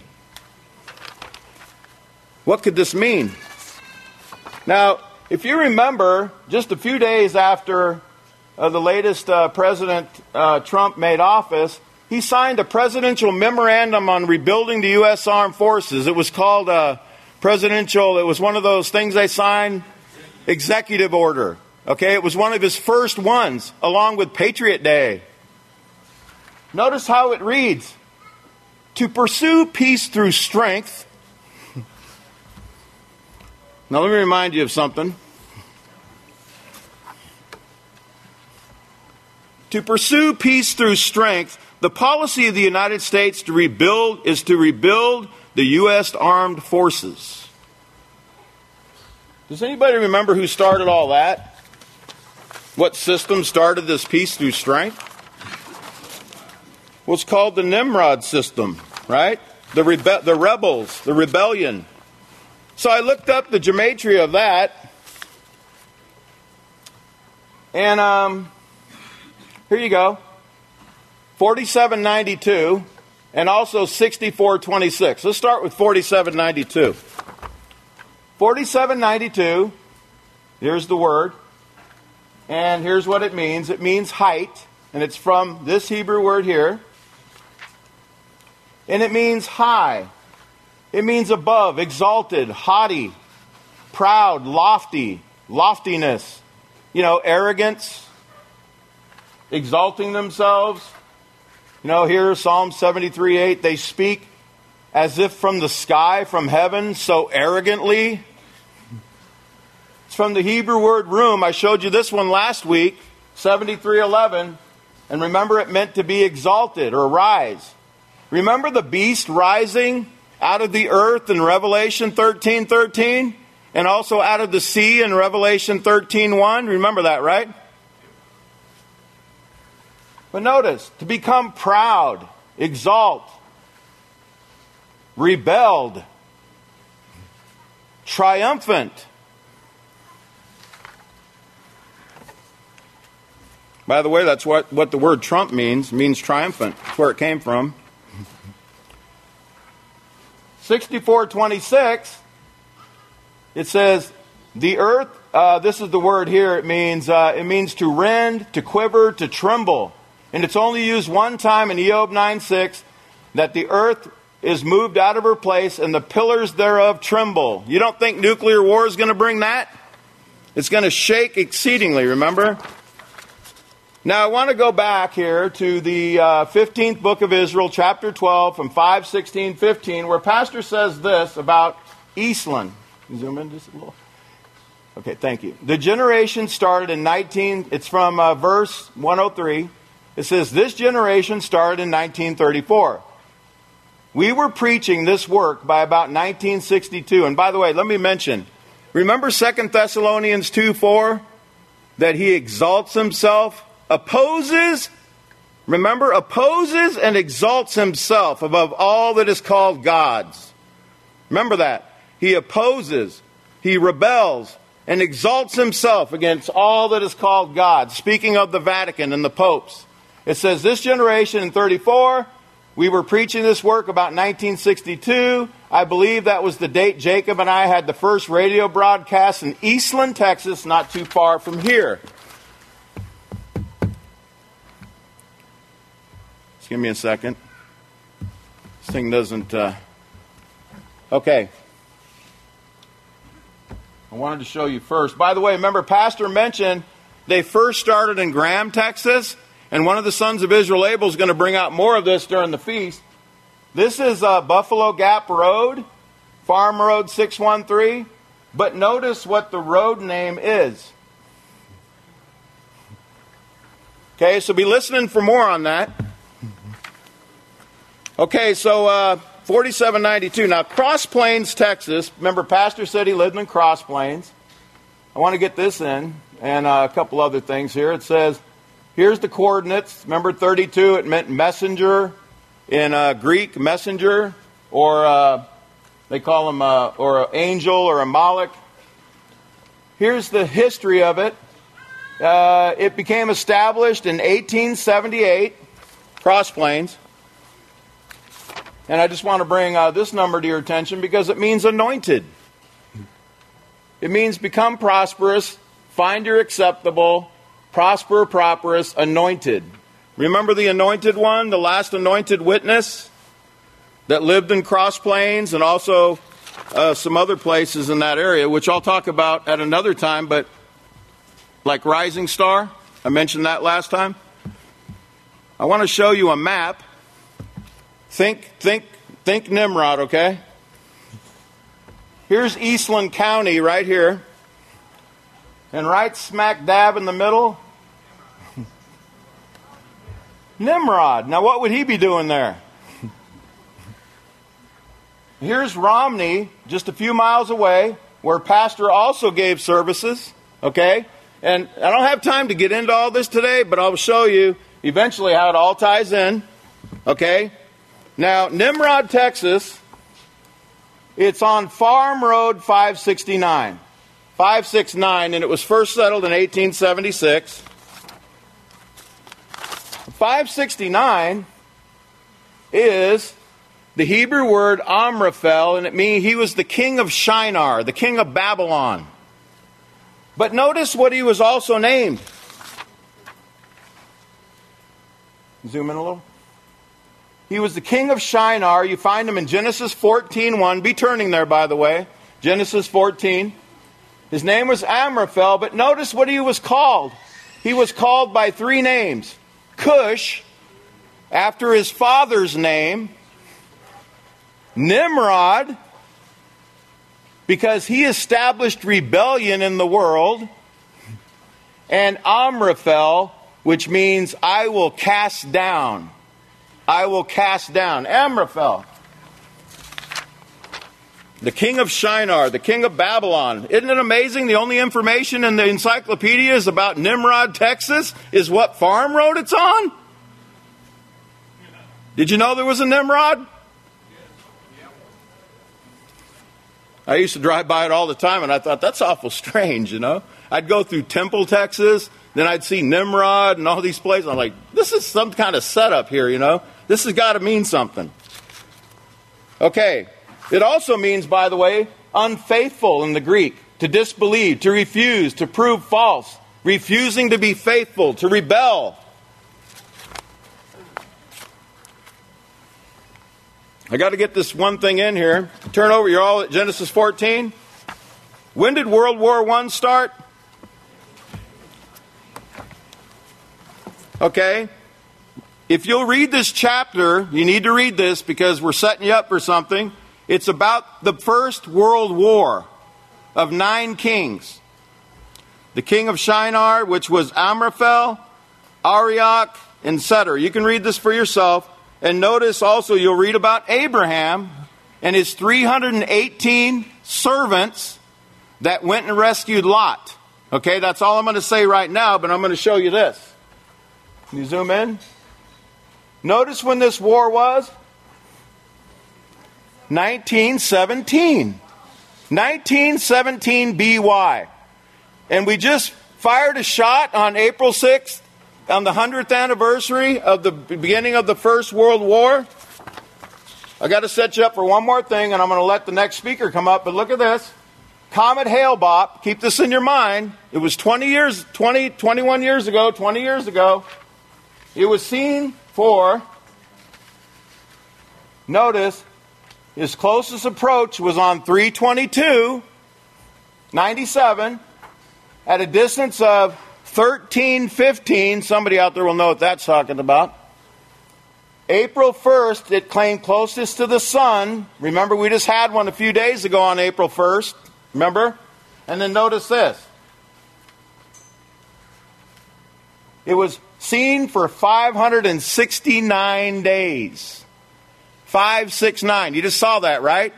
What could this mean? Now, if you remember, just a few days after the latest President Trump made office, he signed a presidential memorandum on rebuilding the U.S. Armed Forces. It was called it was one of those things they signed, executive order. Okay, it was one of his first ones, along with Patriot Day. Notice how it reads. To pursue peace through strength. Now let me remind you of something. To pursue peace through strength, the policy of the United States to rebuild the U.S. Armed Forces. Does anybody remember who started all that? What system started this peace through strength? What's called the Nimrod system, right? The rebels, the rebellion. So I looked up the gematria of that. And here you go. 4792 and also 6426. Let's start with 4792. 4792, here's the word, and here's what it means. It means height, and it's from this Hebrew word here. And it means high. It means above, exalted, haughty, proud, lofty, loftiness. Arrogance, exalting themselves. Here, Psalm 73:8, they speak as if from the sky, from heaven, so arrogantly. It's from the Hebrew word room. I showed you this one last week, 73:11. And remember, it meant to be exalted or rise. Remember the beast rising out of the earth in Revelation 13:13? And also out of the sea in Revelation 13:1? Remember that, right? But notice, to become proud, exalt. rebelled, triumphant. By the way, that's what the word Trump means. It means triumphant. That's where it came from. 64:26, it says, the earth, this is the word here, it means to rend, to quiver, to tremble. And it's only used one time in Eob 9:6, that the earth is moved out of her place and the pillars thereof tremble. You don't think nuclear war is going to bring that? It's going to shake exceedingly, remember? Now I want to go back here to the 15th book of Israel, chapter 12, from 5:16-15, where Pastor says this about Eastland. Zoom in just a little. Okay, thank you. The generation started in it's from verse 103. It says, this generation started in 1934. We were preaching this work by about 1962. And by the way, let me mention, remember 2 Thessalonians 2:4? That he exalts himself, opposes and exalts himself above all that is called gods. Remember that. He opposes, he rebels, and exalts himself against all that is called God. Speaking of the Vatican and the popes. It says, this generation in 34, we were preaching this work about 1962. I believe that was the date Jacob and I had the first radio broadcast in Eastland, Texas, not too far from here. Just give me a second. This thing doesn't... Okay. I wanted to show you first. By the way, remember Pastor mentioned they first started in Graham, Texas, and one of the Sons of Israel Able is going to bring out more of this during the feast. This is Buffalo Gap Road, Farm Road 613. But notice what the road name is. Okay, so be listening for more on that. Okay, so 4792. Now, Cross Plains, Texas. Remember, Pastor said he lived in Cross Plains. I want to get this in and a couple other things here. It says, here's the coordinates. Remember 32, it meant messenger in Greek, messenger, or they call him or an angel or a Malach. Here's the history of it. It became established in 1878, Cross Plains. And I just want to bring this number to your attention because it means anointed. It means become prosperous, find your acceptable, prosper, prosperous, anointed. Remember the anointed one, the last anointed witness that lived in Cross Plains and also some other places in that area, which I'll talk about at another time, but like Rising Star, I mentioned that last time. I want to show you a map. Think Nimrod, okay? Here's Eastland County right here. And right smack dab in the middle, Nimrod. Now what would he be doing there? Here's Romney, just a few miles away, where Pastor also gave services, okay? And I don't have time to get into all this today, but I'll show you eventually how it all ties in, okay? Now, Nimrod, Texas, it's on Farm Road 569. 569, and it was first settled in 1876. 569 is the Hebrew word Amraphel, and it means he was the king of Shinar, the king of Babylon. But notice what he was also named. Zoom in a little. He was the king of Shinar. You find him in Genesis 14:1. Be turning there, by the way. Genesis 14. His name was Amraphel, but notice what he was called. He was called by three names. Cush, after his father's name. Nimrod, because he established rebellion in the world. And Amraphel, which means I will cast down. I will cast down. Amraphel. The king of Shinar, the king of Babylon. Isn't it amazing? The only information in the encyclopedia is about Nimrod, Texas, is what farm road it's on? Did you know there was a Nimrod? I used to drive by it all the time, and I thought, that's awful strange, you know. I'd go through Temple, Texas, then I'd see Nimrod and all these places. I'm like, this is some kind of setup here, you know. This has got to mean something. Okay. It also means, by the way, unfaithful in the Greek. To disbelieve, to refuse, to prove false, refusing to be faithful, to rebel. I got to get this one thing in here. Turn over, you're all at Genesis 14. When did World War I start? Okay. If you'll read this chapter, you need to read this because we're setting you up for something. It's about the First World War of 9 kings. The king of Shinar, which was Amraphel, Arioch, etc. You can read this for yourself. And notice also you'll read about Abraham and his 318 servants that went and rescued Lot. Okay, that's all I'm going to say right now, but I'm going to show you this. Can you zoom in? Notice when this war was? 1917. 1917 BY. And we just fired a shot on April 6th, on the 100th anniversary of the beginning of the First World War. I got to set you up for one more thing, and I'm going to let the next speaker come up, but look at this. Comet Hale-Bopp, keep this in your mind. It was 21 years ago, 20 years ago. It was seen for, notice, his closest approach was on 3/22/97 at a distance of 1315. Somebody out there will know what that's talking about. April 1st, it came closest to the sun. Remember, we just had one a few days ago on April 1st. Remember? And then notice this. It was seen for 569 days. 569. You just saw that, right?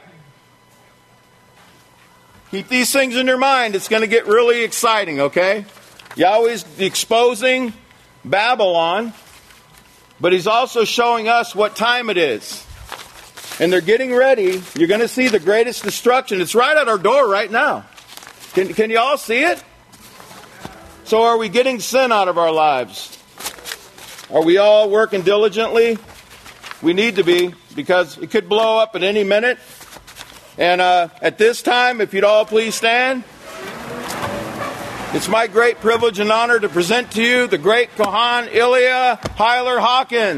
Keep these things in your mind. It's going to get really exciting, okay? Yahweh's exposing Babylon, but He's also showing us what time it is. And they're getting ready. You're going to see the greatest destruction. It's right at our door right now. Can you all see it? So are we getting sin out of our lives? Are we all working diligently? We need to be, because it could blow up at any minute. And at this time, if you'd all please stand. It's my great privilege and honor to present to you the great Kohan Ilya Heiler Hawkins.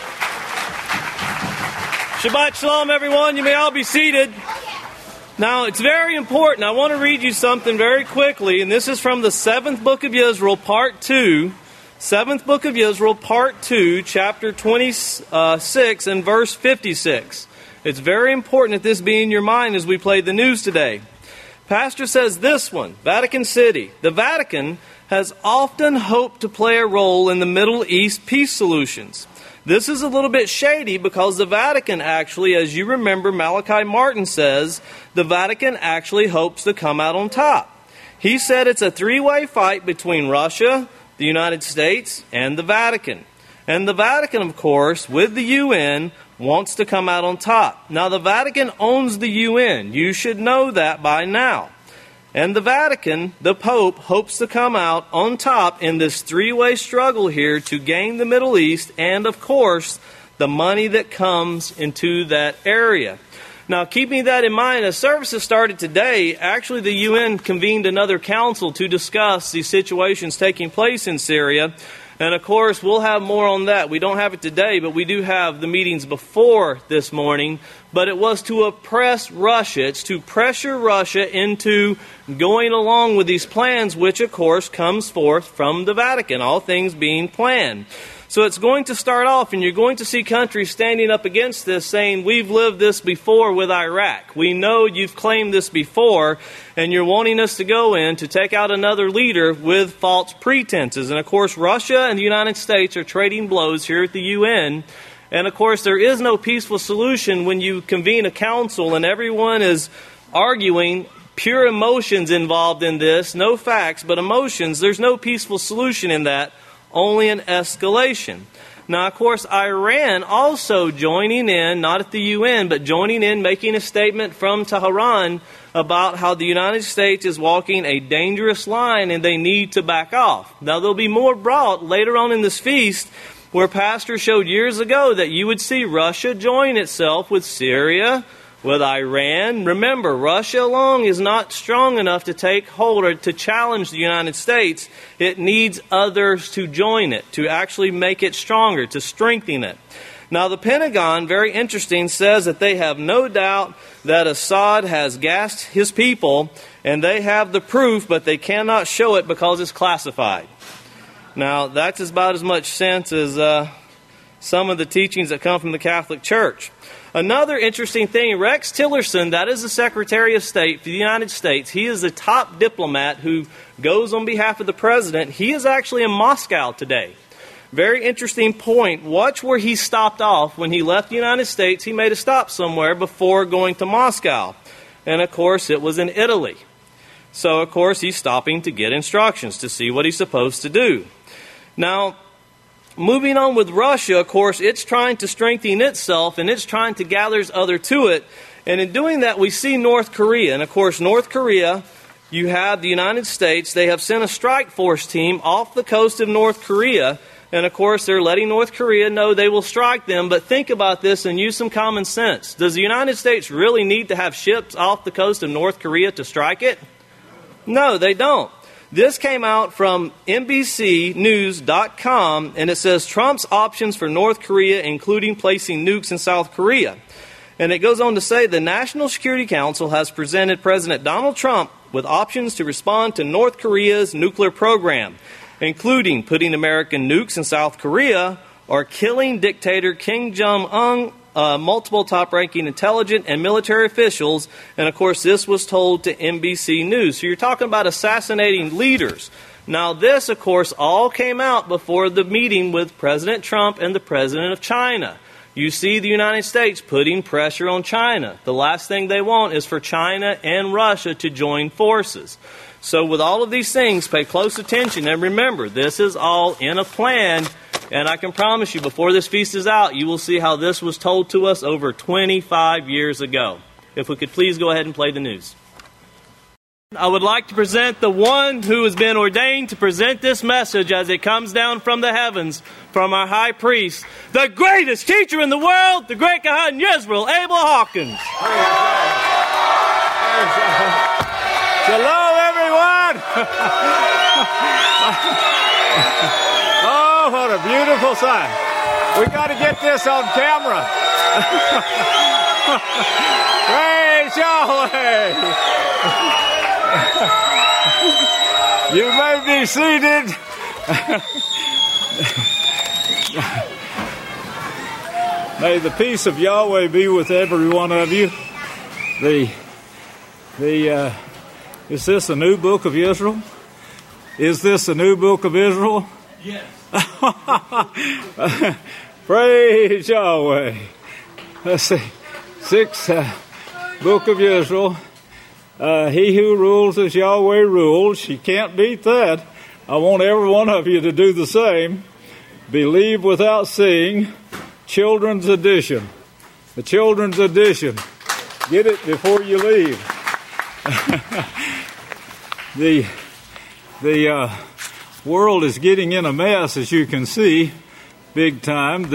Shabbat Shalom, everyone. You may all be seated. Now, it's very important. I want to read you something very quickly, and this is from the 7th book of Israel, part 2. 7th book of Israel, part 2, chapter 26 and verse 56. It's very important that this be in your mind as we play the news today. Pastor says this one, Vatican City. The Vatican has often hoped to play a role in the Middle East peace solutions. This is a little bit shady because the Vatican actually, as you remember, Malachi Martin says, the Vatican actually hopes to come out on top. He said it's a three-way fight between Russia, the United States, and the Vatican. And the Vatican, of course, with the UN, wants to come out on top. Now, the Vatican owns the UN. You should know that by now. And the Vatican, the Pope, hopes to come out on top in this three-way struggle here to gain the Middle East and, of course, the money that comes into that area. Now, keeping that in mind, as services started today, actually the UN convened another council to discuss the situations taking place in Syria. And, of course, we'll have more on that. We don't have it today, but we do have the meetings before this morning. But it was to oppress Russia. It's to pressure Russia into going along with these plans, which, of course, comes forth from the Vatican, all things being planned. So it's going to start off, and you're going to see countries standing up against this saying, we've lived this before with Iraq. We know you've claimed this before, and you're wanting us to go in to take out another leader with false pretenses. And, of course, Russia and the United States are trading blows here at the UN. And, of course, there is no peaceful solution when you convene a council and everyone is arguing pure emotions involved in this, no facts, but emotions. There's no peaceful solution in that. Only an escalation. Now, of course, Iran also joining in, not at the UN, but joining in, making a statement from Tehran about how the United States is walking a dangerous line and they need to back off. Now, there'll be more brought later on in this feast where Pastor showed years ago that you would see Russia join itself with Syria, with Iran. Remember, Russia alone is not strong enough to take hold or to challenge the United States. It needs others to join it, to actually make it stronger, to strengthen it. Now, the Pentagon, very interesting, says that they have no doubt that Assad has gassed his people, and they have the proof, but they cannot show it because it's classified. Now, that's about as much sense as some of the teachings that come from the Catholic Church. Another interesting thing, Rex Tillerson, that is the Secretary of State for the United States. He is the top diplomat who goes on behalf of the President. He is actually in Moscow today. Very interesting point. Watch where he stopped off when he left the United States. He made a stop somewhere before going to Moscow. And, of course, it was in Italy. So, of course, he's stopping to get instructions to see what he's supposed to do. Now, moving on with Russia, of course, it's trying to strengthen itself and it's trying to gather others to it. And in doing that, we see North Korea. And, of course, North Korea, you have the United States. They have sent a strike force team off the coast of North Korea. And, of course, they're letting North Korea know they will strike them. But think about this and use some common sense. Does the United States really need to have ships off the coast of North Korea to strike it? No, they don't. This came out from NBCnews.com, and it says Trump's options for North Korea, including placing nukes in South Korea. And it goes on to say the National Security Council has presented President Donald Trump with options to respond to North Korea's nuclear program, including putting American nukes in South Korea or killing dictator Kim Jong-un, multiple top-ranking intelligence and military officials. And, of course, this was told to NBC News. So you're talking about assassinating leaders. Now, this, of course, all came out before the meeting with President Trump and the President of China. You see the United States putting pressure on China. The last thing they want is for China and Russia to join forces. So with all of these things, pay close attention. And remember, this is all in a plan. And I can promise you, before this feast is out, you will see how this was told to us over 25 years ago. If we could please go ahead and play the news. I would like to present the one who has been ordained to present this message as it comes down from the heavens, from our high priest, the greatest teacher in the world, the great Kahan Yisrael, Abel Hawkins. Hello, everyone. Oh, what a beautiful sight. We got to get this on camera. Praise Yahweh. You may be seated. May the peace of Yahweh be with every one of you. Is this a new book of Israel? Is this a new book of Israel? Yes. Praise Yahweh. Let's see. Sixth book of Israel. He who rules as Yahweh rules. You can't beat that. I want every one of you to do the same. Believe without seeing. Children's edition. The children's edition. Get it before you leave. The world is getting in a mess, as you can see, big time.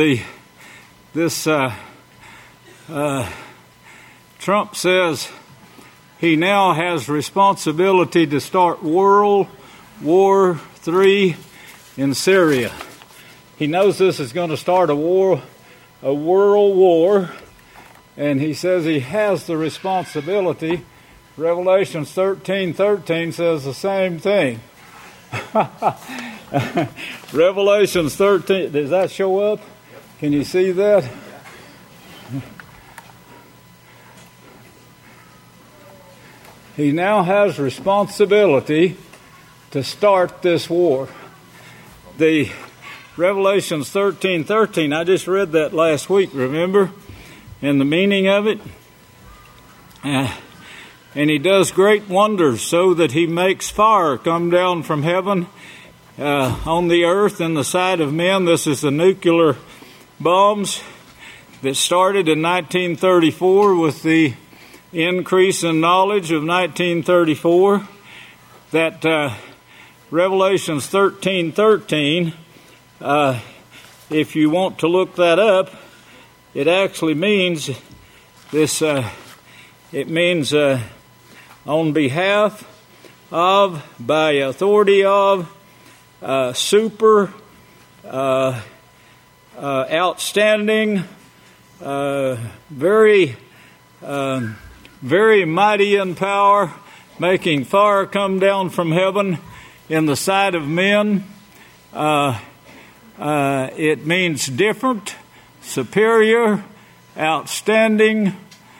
Trump says he now has responsibility to start World War III in Syria. He knows this is going to start a world war, and he says he has the responsibility. Revelation 13:13 says the same thing. Revelation 13, does that show up? Can you see that? He now has responsibility to start this war. The Revelations 13:13, I just read that last week, remember? And the meaning of it? And he does great wonders, so that he makes fire come down from heaven on the earth in the sight of men. This is the nuclear bombs that started in 1934 with the increase in knowledge of 1934. That Revelations 13:13, if you want to look that up, it actually means this. It means on behalf of, by authority of, super, outstanding, very mighty in power, making fire come down from heaven in the sight of men. It means different, superior, outstanding,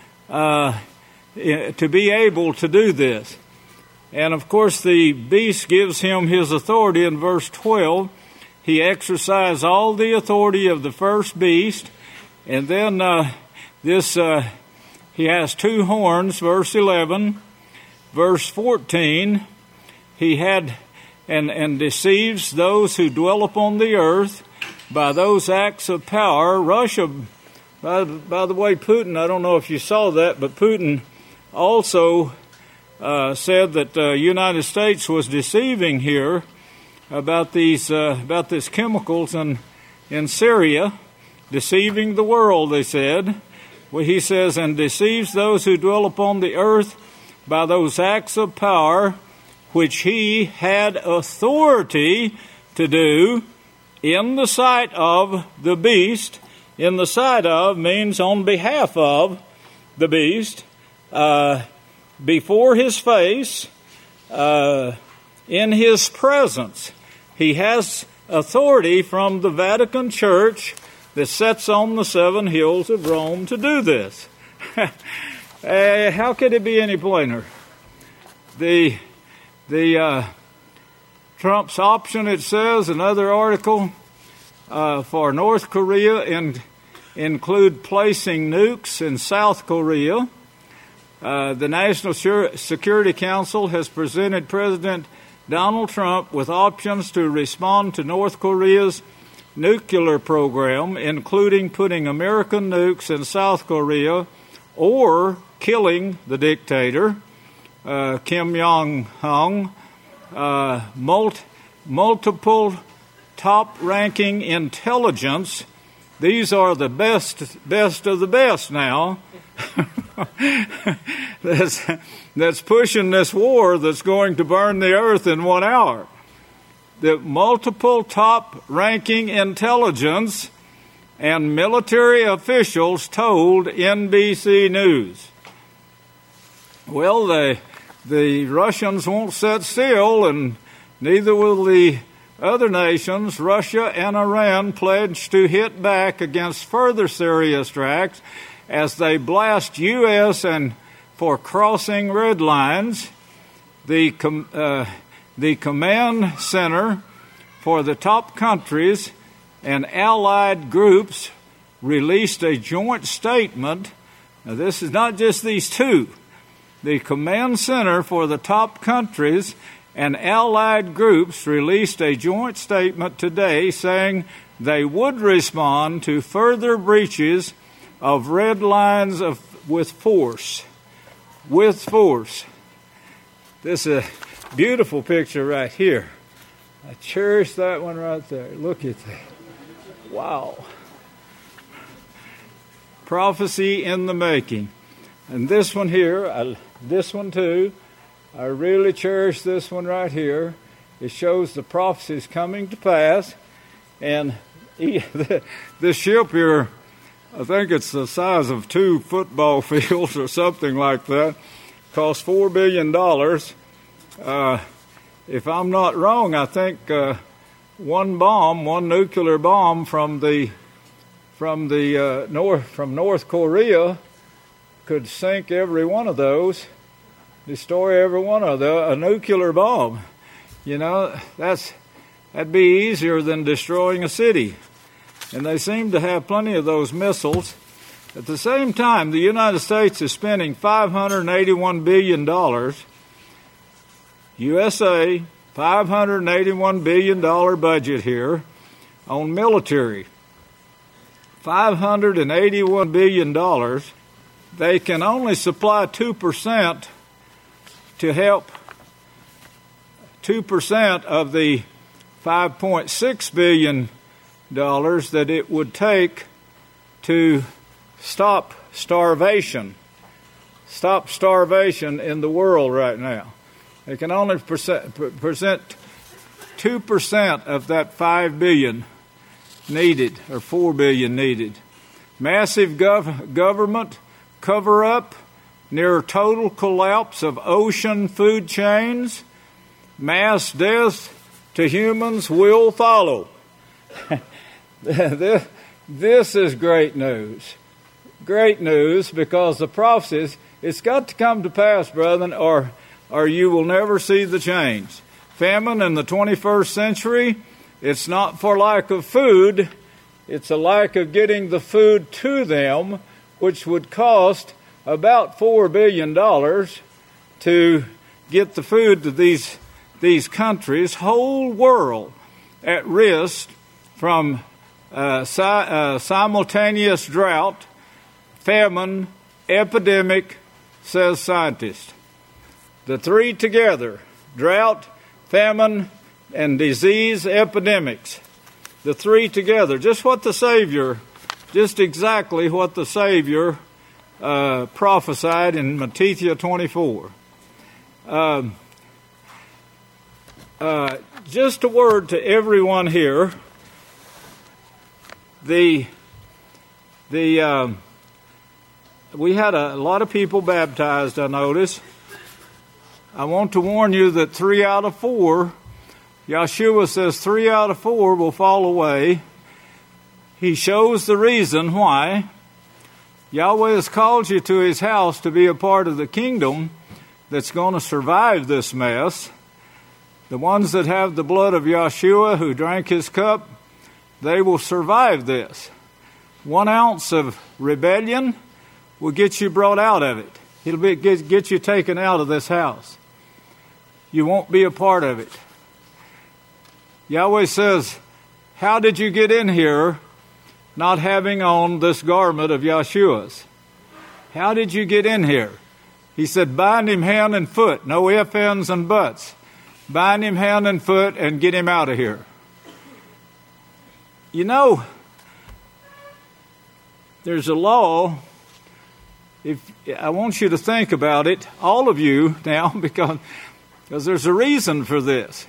to be able to do this. And of course the beast gives him his authority in verse 12. He exercised all the authority of the first beast. And then he has two horns, verse 11. Verse 14, he had and deceives those who dwell upon the earth by those acts of power. Russia, by the way, Putin, I don't know if you saw that, but Putin also said that the United States was deceiving here about this chemicals in Syria, deceiving the world, they said. Well, he says, and deceives those who dwell upon the earth by those acts of power which he had authority to do in the sight of the beast. In the sight of means on behalf of the beast, before his face, in his presence. He has authority from the Vatican Church that sits on the 7 hills of Rome to do this. How could it be any plainer? The Trump's option, it says, another article, for North Korea include placing nukes in South Korea. The National Security Council has presented President Donald Trump with options to respond to North Korea's nuclear program, including putting American nukes in South Korea or killing the dictator, Kim Jong-un. Multiple top-ranking intelligence. These are the best of the best now. that's pushing this war that's going to burn the earth in 1 hour. The multiple top-ranking intelligence and military officials told NBC News. Well, the Russians won't sit still, and neither will the other nations. Russia and Iran pledged to hit back against further Syria strikes as they blast U.S. and for crossing red lines. The command center for the top countries and allied groups released a joint statement. Now, this is not just these two. The command center for the top countries and allied groups released a joint statement today saying they would respond to further breaches of red lines with force. With force. This is a beautiful picture right here. I cherish that one right there. Look at that. Wow. Prophecy in the making. And this one here, this one too, I really cherish this one right here. It shows the prophecies coming to pass. And this ship here, I think it's the size of 2 football fields or something like that. Cost $4 billion. If I'm not wrong, I think one nuclear bomb from North Korea could sink every one of those, destroy every one of them. A nuclear bomb, you know, that'd be easier than destroying a city. And they seem to have plenty of those missiles. At the same time, the United States is spending $581 billion. USA, $581 billion budget here on military. $581 billion. They can only supply 2% to help 2% of the $5.6 billion that it would take to stop starvation. Stop starvation in the world right now. They can only present 2% of that $5 billion needed, or $4 billion needed. Massive government cover-up, near total collapse of ocean food chains, mass death to humans will follow. This is great news. Great news, because the prophecies, it's got to come to pass, brethren, or you will never see the change. Famine in the 21st century, it's not for lack of food, it's a lack of getting the food to them, which would cost about $4 billion to get the food to these countries, whole world at risk from simultaneous drought, famine, epidemic, says scientists. The three together, drought, famine, and disease epidemics. The three together, just exactly what the Savior prophesied in Matthew 24. Just a word to everyone here. We had a lot of people baptized, I noticed. I want to warn you that 3 out of 4, Yeshua says 3 out of 4 will fall away. He shows the reason why. Yahweh has called you to His house to be a part of the kingdom that's going to survive this mess. The ones that have the blood of Yeshua, who drank His cup, they will survive this. 1 ounce of rebellion will get you brought out of it. It'll get you taken out of this house. You won't be a part of it. Yahweh says, how did you get in here not having on this garment of Yeshua's? How did you get in here? He said, bind him hand and foot. No ifs, ands, and buts. Bind him hand and foot and get him out of here. You know, there's a law. I want you to think about it, all of you now, because there's a reason for this.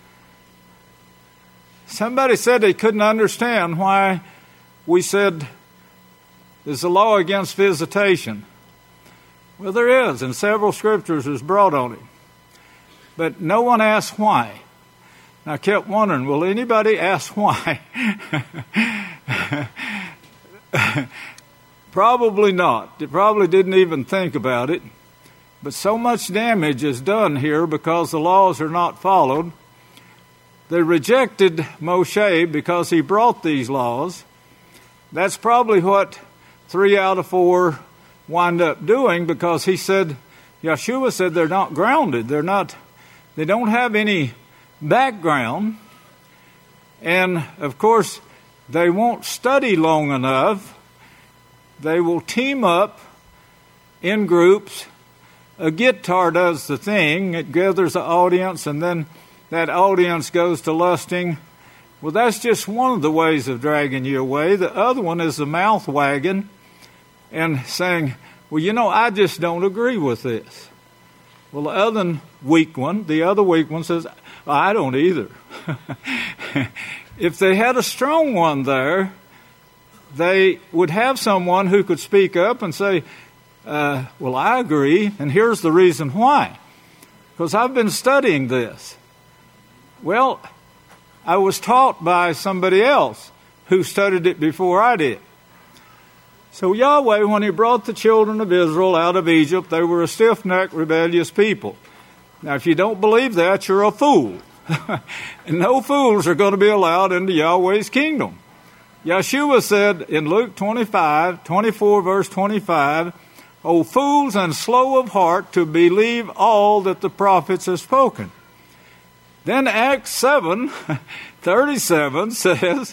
Somebody said they couldn't understand why we said there's a law against visitation. Well, there is, and several scriptures is brought on it. But no one asked why. And I kept wondering, will anybody ask why? Probably not. They probably didn't even think about it. But so much damage is done here because the laws are not followed. They rejected Moshe because he brought these laws. That's probably what 3 out of 4 wind up doing, because Yeshua said they're not grounded. They don't have any background. And, of course, they won't study long enough. They will team up in groups. A guitar does the thing. It gathers an audience, and then that audience goes to lusting. Well, that's just one of the ways of dragging you away. The other one is the mouth wagging and saying, well, I just don't agree with this. Well, the other weak one says, I don't either. If they had a strong one there, they would have someone who could speak up and say, well, I agree, and here's the reason why. Because I've been studying this. Well, I was taught by somebody else who studied it before I did. So Yahweh, when He brought the children of Israel out of Egypt, they were a stiff-necked, rebellious people. Now, if you don't believe that, you're a fool. And no fools are going to be allowed into Yahweh's kingdom. Yeshua said in Luke 24, verse 25, O fools and slow of heart to believe all that the prophets have spoken. Then Acts 7:37 says,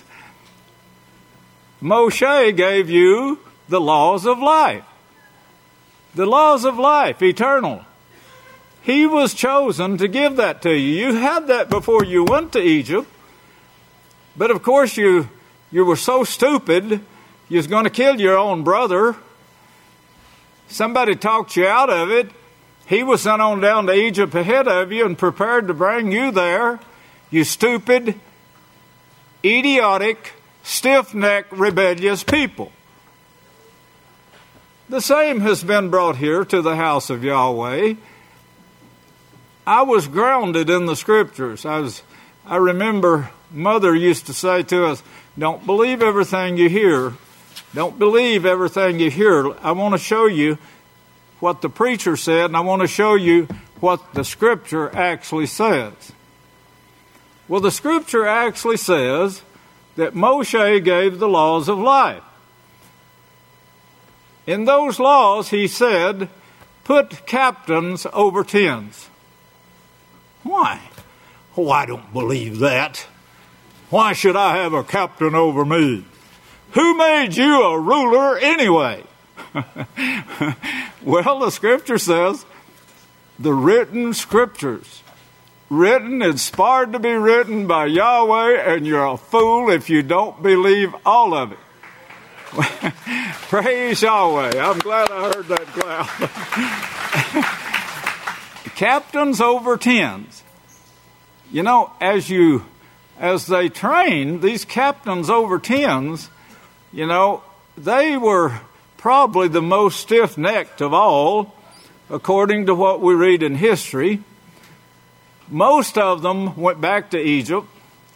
Moshe gave you the laws of life. The laws of life, eternal. He was chosen to give that to you. You had that before you went to Egypt. But of course you were so stupid, you was going to kill your own brother. Somebody talked you out of it. He was sent on down to Egypt ahead of you and prepared to bring you there. You stupid, idiotic, stiff-necked, rebellious people. The same has been brought here to the house of Yahweh. I was grounded in the Scriptures. I remember Mother used to say to us, don't believe everything you hear. Don't believe everything you hear. I want to show you what the preacher said, and I want to show you what the Scripture actually says. Well, the Scripture actually says that Moshe gave the laws of life. In those laws, he said, put captains over tens. Why? Oh, I don't believe that. Why should I have a captain over me? Who made you a ruler anyway? Well, the Scripture says, the written Scriptures, written, inspired to be written by Yahweh, and you're a fool if you don't believe all of it. Praise Yahweh. I'm glad I heard that clap. Captains over tens. You know, as they trained, these captains over tens, you know, they were probably the most stiff-necked of all, according to what we read in history. Most of them went back to Egypt.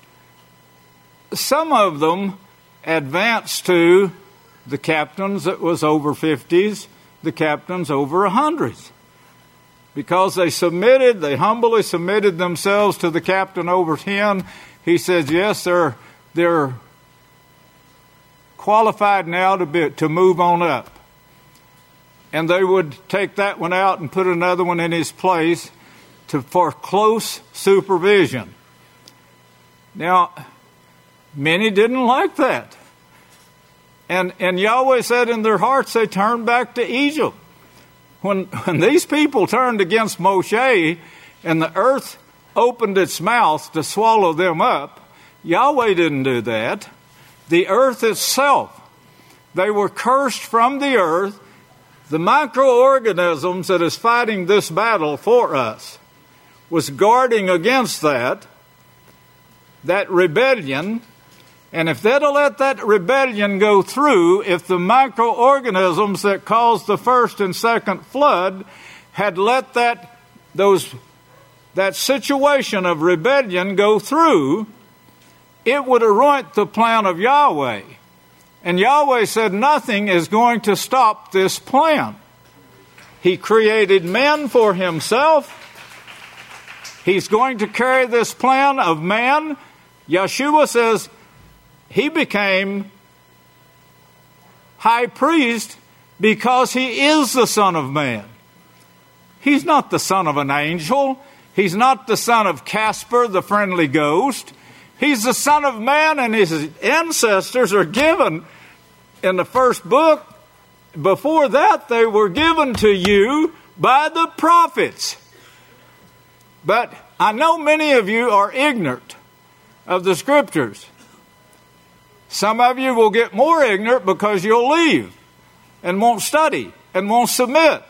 Some of them advanced to the captains that was over 50s, the captains over 100s. Because they humbly submitted themselves to the captain over 10. He says, yes, they're qualified now to move on up. And they would take that one out and put another one in his place for close supervision. Now, many didn't like that. And Yahweh said in their hearts they turned back to Egypt. When these people turned against Moshe and the earth opened its mouth to swallow them up, Yahweh didn't do that. The earth itself, they were cursed from the earth. The microorganisms that is fighting this battle for us was guarding against that rebellion. And if they'd have let that rebellion go through, if the microorganisms that caused the first and second flood had let that situation of rebellion go through, it would have ruined the plan of Yahweh. And Yahweh said nothing is going to stop this plan. He created men for himself. He's going to carry this plan of man. Yeshua says, he became high priest because he is the Son of Man. He's not the son of an angel. He's not the son of Casper, the friendly ghost. He's the Son of Man, and his ancestors are given in the first book. Before that, they were given to you by the prophets. But I know many of you are ignorant of the Scriptures. Some of you will get more ignorant because you'll leave and won't study and won't submit.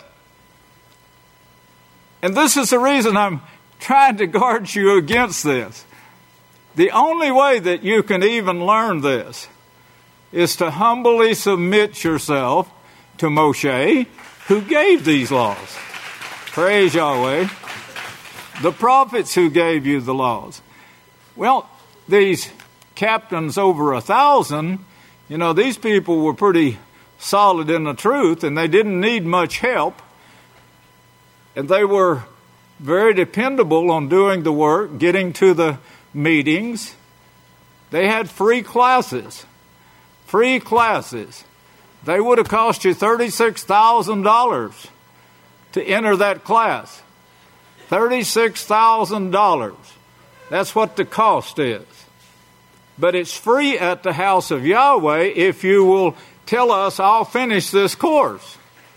And this is the reason I'm trying to guard you against this. The only way that you can even learn this is to humbly submit yourself to Moshe, who gave these laws. Praise Yahweh. The prophets who gave you the laws. Well, these captains over 1,000, these people were pretty solid in the truth, and they didn't need much help. And they were very dependable on doing the work, getting to the meetings. They had free classes. Free classes. They would have cost you $36,000 to enter that class. $36,000. That's what the cost is. But it's free at the house of Yahweh if you will tell us, I'll finish this course.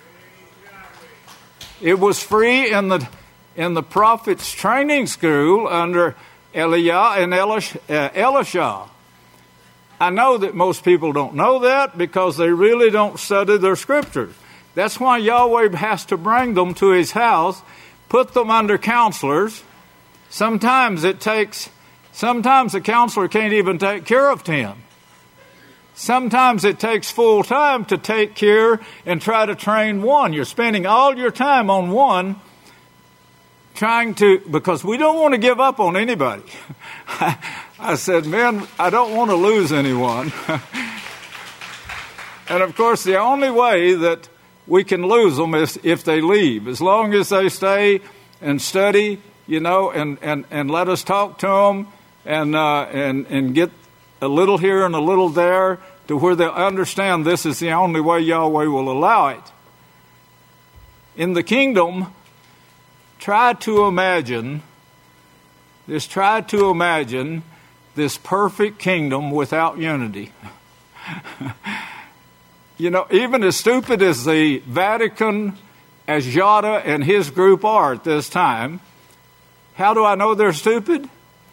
It was free in the prophet's training school under Eliah and Elisha. I know that most people don't know that because they really don't study their scriptures. That's why Yahweh has to bring them to his house, put them under counselors. Sometimes the counselor can't even take care of 10. Sometimes it takes full time to take care and try to train one. You're spending all your time on one because we don't want to give up on anybody. I said, man, I don't want to lose anyone. And of course, the only way that we can lose them is if they leave. As long as they stay and study, and let us talk to them and get a little here and a little there to where they'll understand this is the only way Yahweh will allow it. In the kingdom, try to imagine this perfect kingdom without unity. Even as stupid as the Vatican, as Jada and his group are at this time, how do I know they're stupid?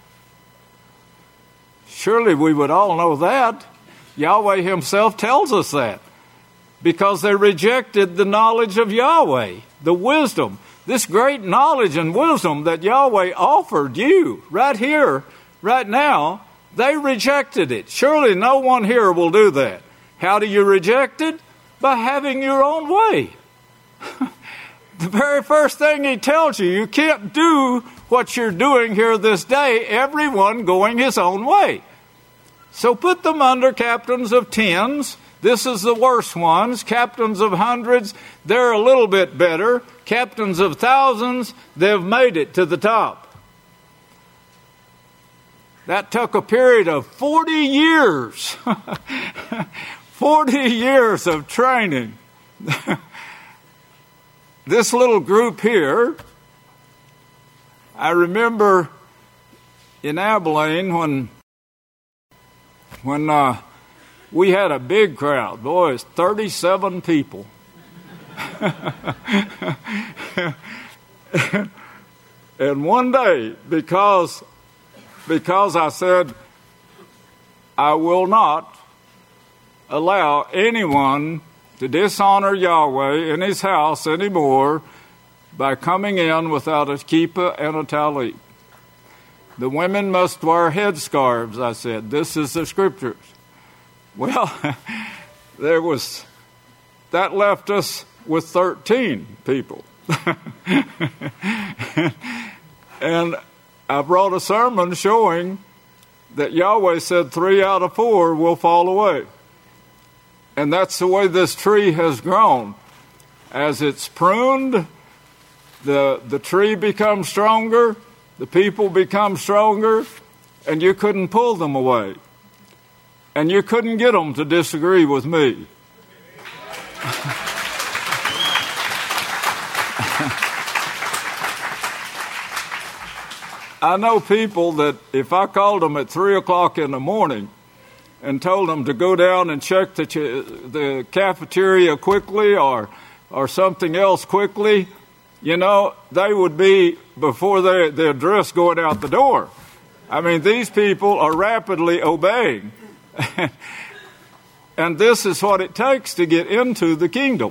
Surely we would all know that. Yahweh himself tells us that. Because they rejected the knowledge of Yahweh, the wisdom. This great knowledge and wisdom that Yahweh offered you right here, right now, they rejected it. Surely no one here will do that. How do you reject it? By having your own way. The very first thing he tells you can't do what you're doing here this day, everyone going his own way. So put them under captains of 10s. This is the worst ones. Captains of 100s, they're a little bit better. Captains of 1000s, they've made it to the top. That took a period of 40 years. 40 years of training. This little group here, I remember in Abilene when we had a big crowd. Boy, it's 37 people. And one day, because I said, I will not allow anyone to dishonor Yahweh in his house anymore by coming in without a kippah and a talit. The women must wear headscarves, I said. This is the scriptures. Well, that left us with 13 people. And I brought a sermon showing that Yahweh said 3 out of 4 will fall away. And that's the way this tree has grown. As it's pruned, the tree becomes stronger, the people become stronger, and you couldn't pull them away. And you couldn't get them to disagree with me. I know people that if I called them at 3 o'clock in the morning and told them to go down and check the cafeteria quickly or something else quickly, they would be before they're dressed going out the door. I mean, these people are rapidly obeying. And this is what it takes to get into the kingdom.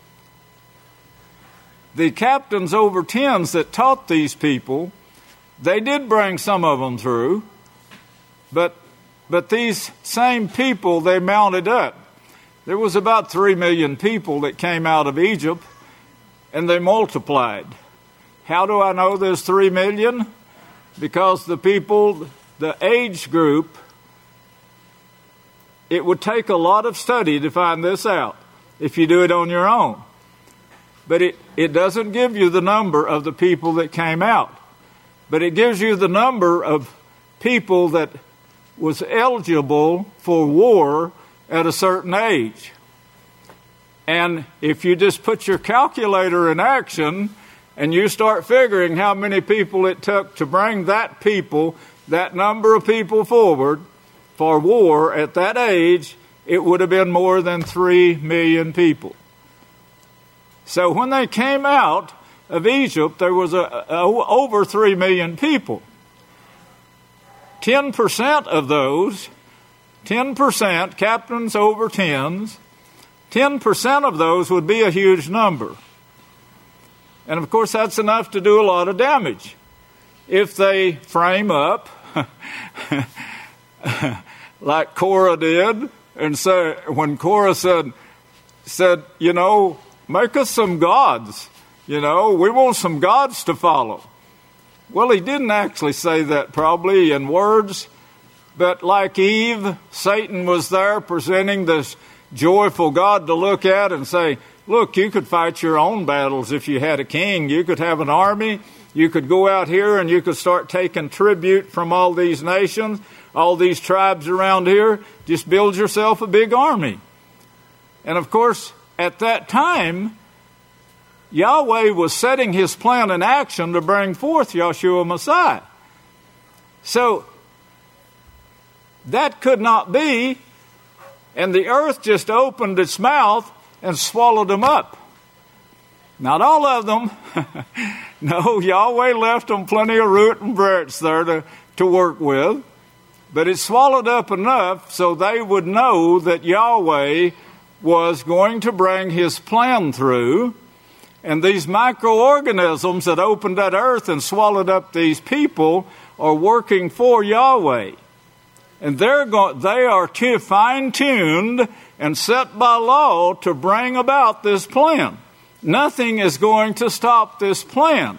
The captains over 10s that taught these people, they did bring some of them through, but these same people, they mounted up. There was about 3 million people that came out of Egypt, and they multiplied. How do I know there's 3 million? Because the people, the age group, it would take a lot of study to find this out if you do it on your own. But it doesn't give you the number of the people that came out. But it gives you the number of people that was eligible for war at a certain age. And if you just put your calculator in action and you start figuring how many people it took to bring that number of people forward for war at that age, it would have been more than 3 million people. So when they came out of Egypt, there was over 3 million people. 10% of those, 10%, captains over 10% of those would be a huge number. And of course, that's enough to do a lot of damage. If they frame up, like Korah did, and so when Korah said, make us some gods. We want some gods to follow. Well, he didn't actually say that probably in words, but like Eve, Satan was there presenting this joyful God to look at and say, look, you could fight your own battles if you had a king. You could have an army. You could go out here and you could start taking tribute from all these nations, all these tribes around here. Just build yourself a big army. And of course, at that time, Yahweh was setting his plan in action to bring forth Yeshua Messiah. So, that could not be, and the earth just opened its mouth and swallowed them up. Not all of them. No, Yahweh left them plenty of root and branch there to work with. But it swallowed up enough so they would know that Yahweh was going to bring his plan through. And these microorganisms that opened that earth and swallowed up these people are working for Yahweh. And they are fine-tuned and set by law to bring about this plan. Nothing is going to stop this plan.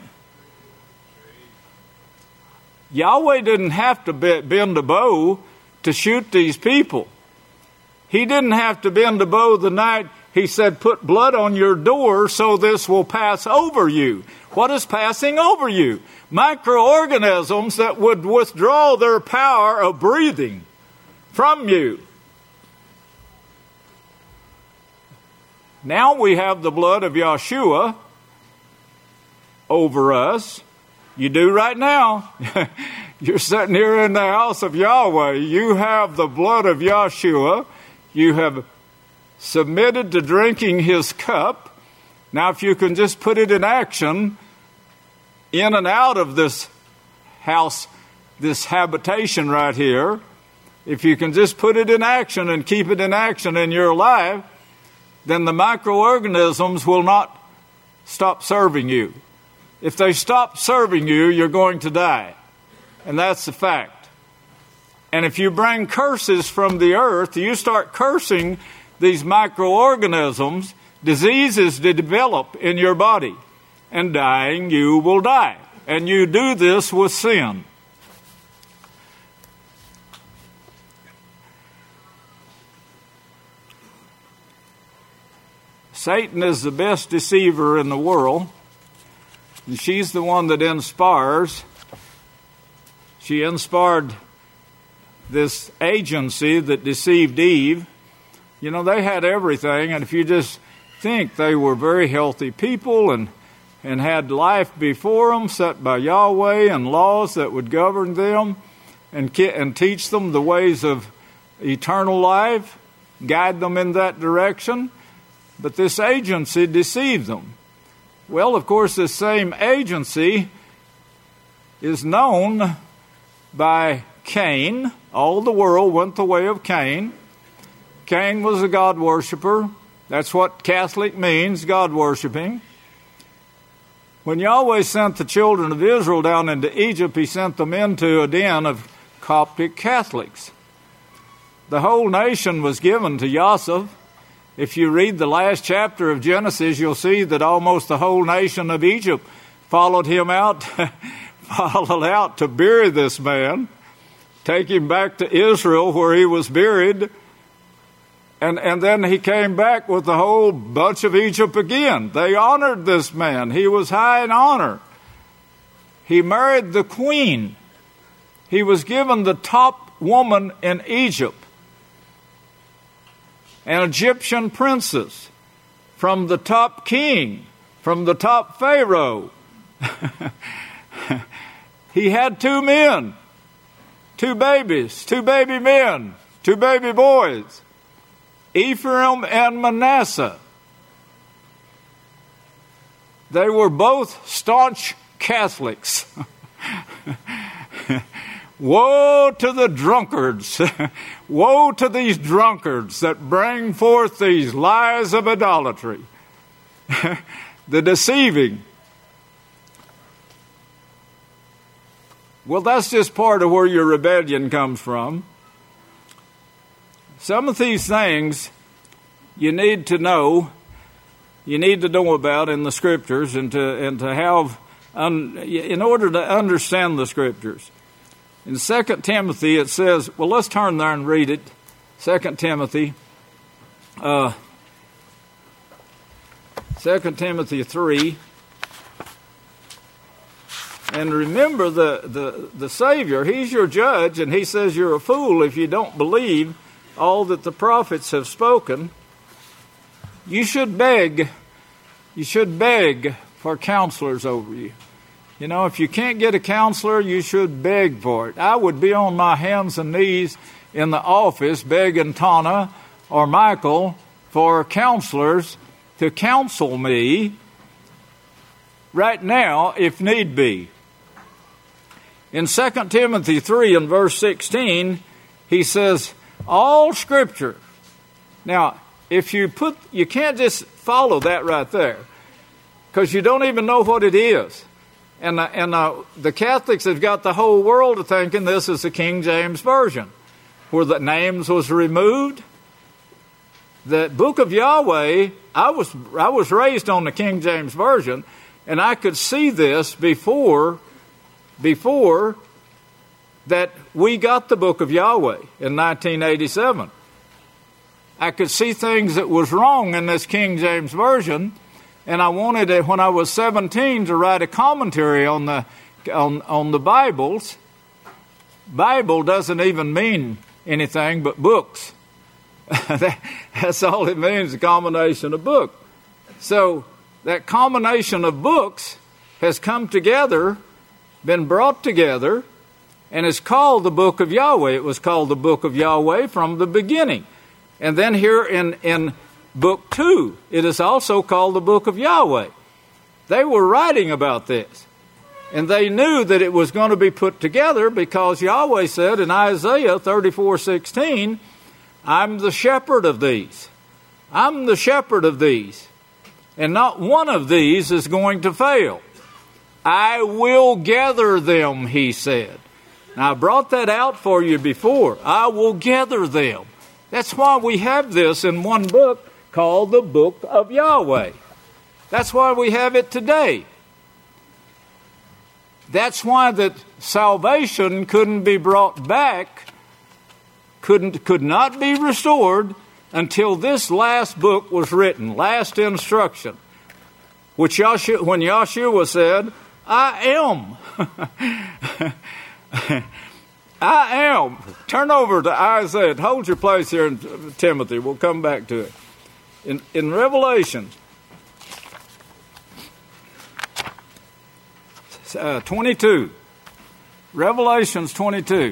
Yahweh didn't have to bend a bow to shoot these people. He didn't have to bend a bow the night he said, put blood on your door so this will pass over you. What is passing over you? Microorganisms that would withdraw their power of breathing from you. Now we have the blood of Yeshua over us. You do right now. You're sitting here in the house of Yahweh. You have the blood of Yeshua. You have submitted to drinking his cup. Now, if you can just put it in action, in and out of this house, this habitation right here, if you can just put it in action and keep it in action in your life, then the microorganisms will not stop serving you. If they stop serving you, you're going to die. And that's the fact. And if you bring curses from the earth, you start cursing these microorganisms, diseases to develop in your body. And dying, you will die. And you do this with sin. Satan is the best deceiver in the world. And she's the one that inspires. She inspired this agency that deceived Eve. You know, they had everything, and if you just think they were very healthy people and had life before them set by Yahweh and laws that would govern them and teach them the ways of eternal life, guide them in that direction. But this agency deceived them. Well, of course, this same agency is known by Cain. All the world went the way of Cain. Cain was a God worshiper. That's what Catholic means, God worshiping. When Yahweh sent the children of Israel down into Egypt, he sent them into a den of Coptic Catholics. The whole nation was given to Yosef. If you read the last chapter of Genesis, you'll see that almost the whole nation of Egypt followed him out, followed out to bury this man, take him back to Israel where he was buried, and then he came back with the whole bunch of Egypt again. They honored this man. He was high in honor. He married the queen. He was given the top woman in Egypt, an Egyptian princess, from the top king, from the top Pharaoh, He had 2 men, 2 babies, 2 baby men, 2 baby boys, Ephraim and Manasseh. They were both staunch Catholics. Woe to the drunkards. Woe to these drunkards that bring forth these lies of idolatry. The deceiving. Well, that's just part of where your rebellion comes from. Some of these things you need to know about in the Scriptures and to have, in order to understand the Scriptures. In 2 Timothy it says, well, let's turn there and read it. 2 Timothy 3. And remember the Savior, He's your judge, and He says you're a fool if you don't believe all that the prophets have spoken. You should beg for counselors over you. You know, if you can't get a counselor, you should beg for it. I would be on my hands and knees in the office begging Tana or Michael for counselors to counsel me right now if need be. In 2 Timothy 3 and verse 16, he says, all Scripture. Now, if you can't just follow that right there, because you don't even know what it is. And the Catholics have got the whole world to thinking this is the King James Version, where the names was removed. The Book of Yahweh, I was raised on the King James Version, and I could see this before that we got the Book of Yahweh in 1987. I could see things that was wrong in this King James Version, and I wanted it when I was 17 to write a commentary on the Bibles. Bible doesn't even mean anything but books. That's all it means, a combination of book. So that combination of books has come together, been brought together, and is called the Book of Yahweh. It was called the Book of Yahweh from the beginning. And then here in Book 2, it is also called the Book of Yahweh. They were writing about this. And they knew that it was going to be put together because Yahweh said in Isaiah 34:16, I'm the shepherd of these. I'm the shepherd of these. And not one of these is going to fail. I will gather them, he said. Now, I brought that out for you before. I will gather them. That's why we have this in one book called the Book of Yahweh. That's why we have it today. That's why that salvation couldn't be brought back, could not be restored until this last book was written, last instruction, which when Yahshua said, I am. I am. Turn over to Isaiah. Hold your place here in Timothy. We'll come back to it. In Revelation 22. Revelations 22.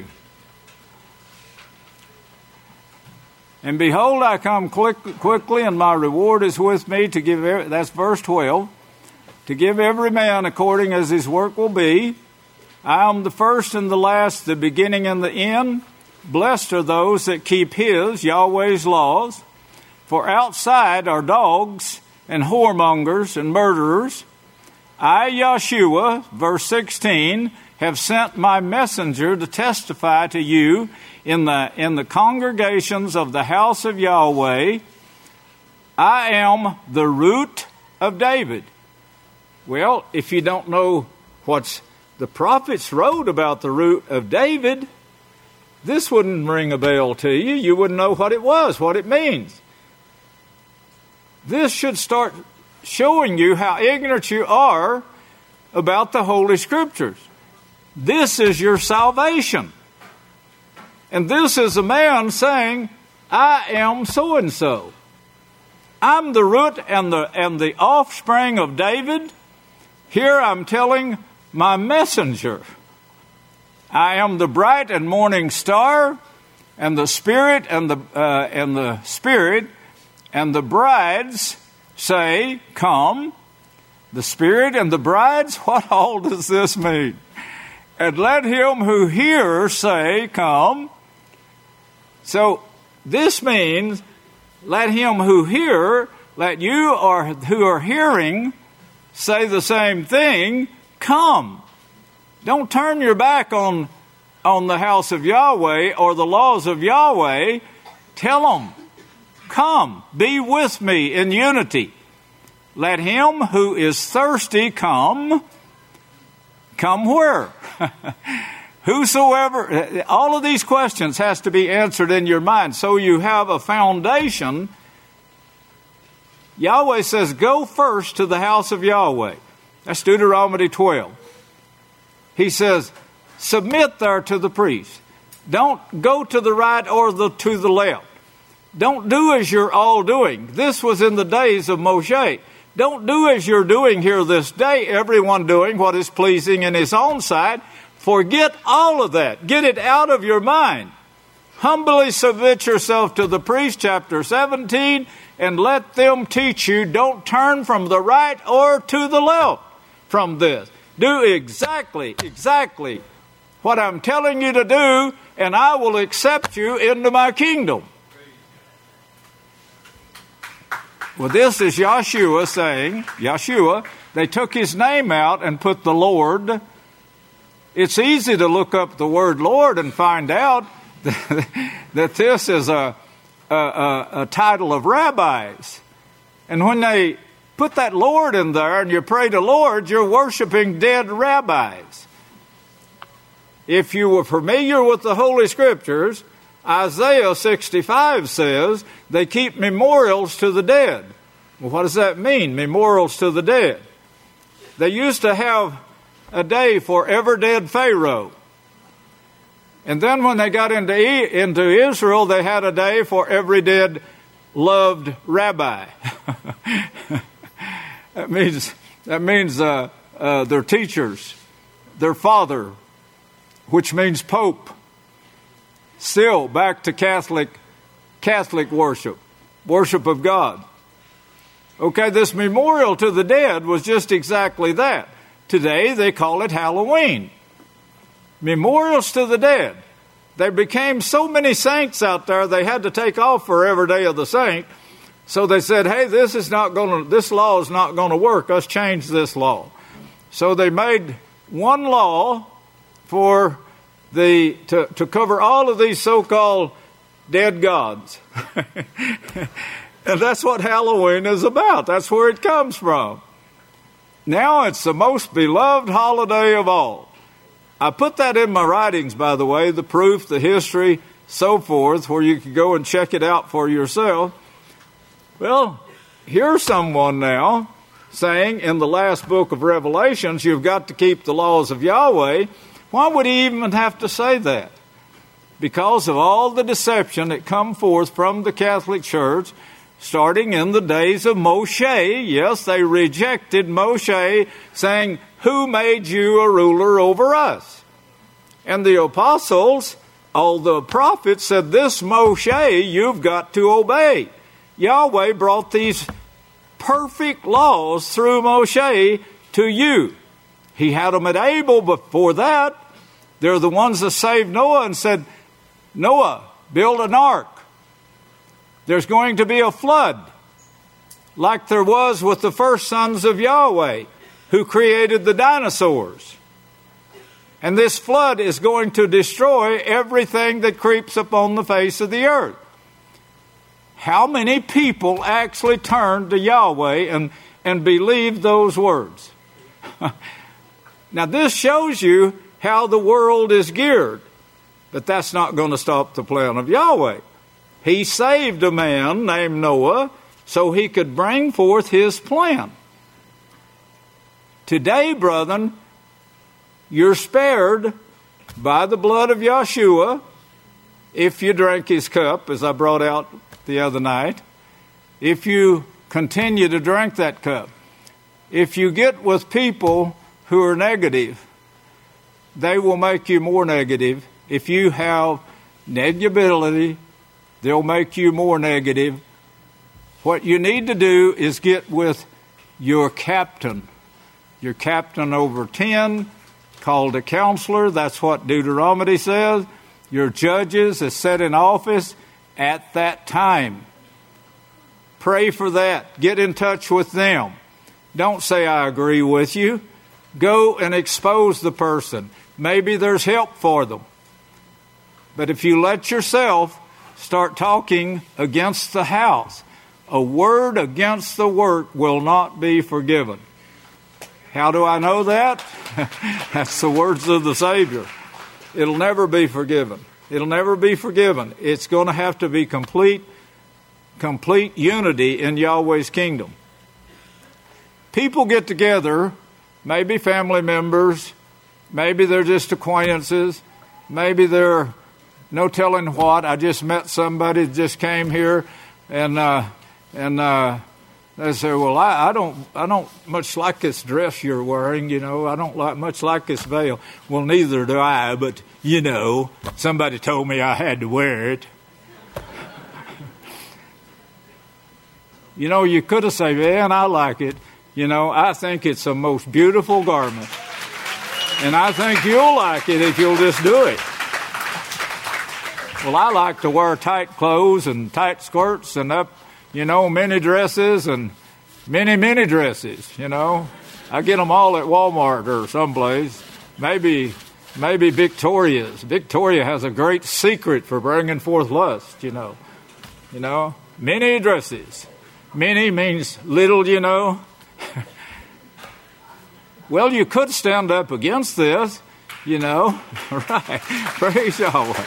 And behold, I come quickly, and my reward is with me to give, that's verse 12, to give every man according as his work will be. I am the first and the last, the beginning and the end. Blessed are those that keep his, Yahweh's laws. For outside are dogs and whoremongers and murderers. I, Yahshua, verse 16, have sent my messenger to testify to you in the congregations of the house of Yahweh. I am the root of David. Well, if you don't know what's the prophets wrote about the root of David, this wouldn't ring a bell to you. You wouldn't know what it was, what it means. This should start showing you how ignorant you are about the Holy Scriptures. This is your salvation. And this is a man saying, I am so-and-so. I'm the root and the offspring of David. Here I'm telling my messenger. I am the bright and morning star, and the Spirit and the Spirit and the brides say, come. The Spirit and the brides, what all does this mean? And let him who hears say, come. So this means, let him who hear, let you who are hearing say the same thing, come. Don't turn your back on the house of Yahweh or the laws of Yahweh. Tell them, come, be with me in unity. Let him who is thirsty come. Come where? Whosoever. All of these questions has to be answered in your mind so you have a foundation. Yahweh says, go first to the house of Yahweh. That's Deuteronomy 12. He says, submit there to the priest. Don't go to the right or to the left. Don't do as you're all doing. This was in the days of Moshe. Don't do as you're doing here this day, everyone doing what is pleasing in his own sight. Forget all of that. Get it out of your mind. Humbly submit yourself to the priest, chapter 17, and let them teach you. Don't turn from the right or to the left from this. Do exactly what I'm telling you to do, and I will accept you into my kingdom. Well, this is Yeshua saying, they took his name out and put the Lord. It's easy to look up the word Lord and find out that this is a title of rabbis. And when they put that Lord in there and you pray to Lord, you're worshiping dead rabbis. If you were familiar with the Holy Scriptures, Isaiah 65 says they keep memorials to the dead. Well, what does that mean, memorials to the dead? They used to have a day for every dead Pharaoh. And then when they got into Israel, they had a day for every dead loved rabbi. That means their teachers, their father, which means Pope. Still back to Catholic worship of God. Okay, this memorial to the dead was just exactly that. Today they call it Halloween. Memorials to the dead. There became so many saints out there they had to take off for every day of the saint. So they said, hey, this law is not going to work. Let's change this law. So they made one law for to cover all of these so-called dead gods. And that's what Halloween is about. That's where it comes from. Now it's the most beloved holiday of all. I put that in my writings, by the way, the proof, the history, so forth, where you can go and check it out for yourself. Well, here's someone now saying in the last book of Revelations, you've got to keep the laws of Yahweh. Why would he even have to say that? Because of all the deception that come forth from the Catholic Church, starting in the days of Moshe. Yes, they rejected Moshe, saying, who made you a ruler over us? And the apostles, all the prophets said, this Moshe you've got to obey. Yahweh brought these perfect laws through Moshe to you. He had them at Abel before that. They're the ones that saved Noah and said, Noah, build an ark. There's going to be a flood, like there was with the first sons of Yahweh, who created the dinosaurs. And this flood is going to destroy everything that creeps upon the face of the earth. How many people actually turned to Yahweh and believed those words? Now this shows you how the world is geared. But that's not going to stop the plan of Yahweh. He saved a man named Noah so he could bring forth his plan. Today, brethren, you're spared by the blood of Yeshua if you drank his cup, as I brought out the other night, if you continue to drink that cup. if you get with people who are negative, they will make you more negative. If you have negability, they'll make you more negative. What you need to do is get with your captain over 10, called a counselor. That's what Deuteronomy says. Your judges is set in office at that time. Pray for that. Get in touch with them. Don't say, I agree with you. Go and expose the person. Maybe there's help for them. But if you let yourself start talking against the house, a word against the work will not be forgiven. How do I know that? That's the words of the Savior. It'll never be forgiven. It'll never be forgiven. It's going to have to be complete unity in Yahweh's kingdom. People get together, maybe family members, maybe they're just acquaintances, maybe they're no telling what. I just met somebody that just came here, and they say, well, I don't much like this dress you're wearing, you know. I don't much like this veil. Well, neither do I, but, you know, somebody told me I had to wear it. You know, you could have said, man, I like it. You know, I think it's the most beautiful garment. And I think you'll like it if you'll just do it. Well, I like to wear tight clothes and tight skirts and mini dresses and mini dresses, you know. I get them all at Walmart or someplace. Maybe Victoria's. Victoria has a great secret for bringing forth lust, you know. You know, mini dresses. Mini means little, you know. Well, you could stand up against this, you know. Right. Praise Yahweh.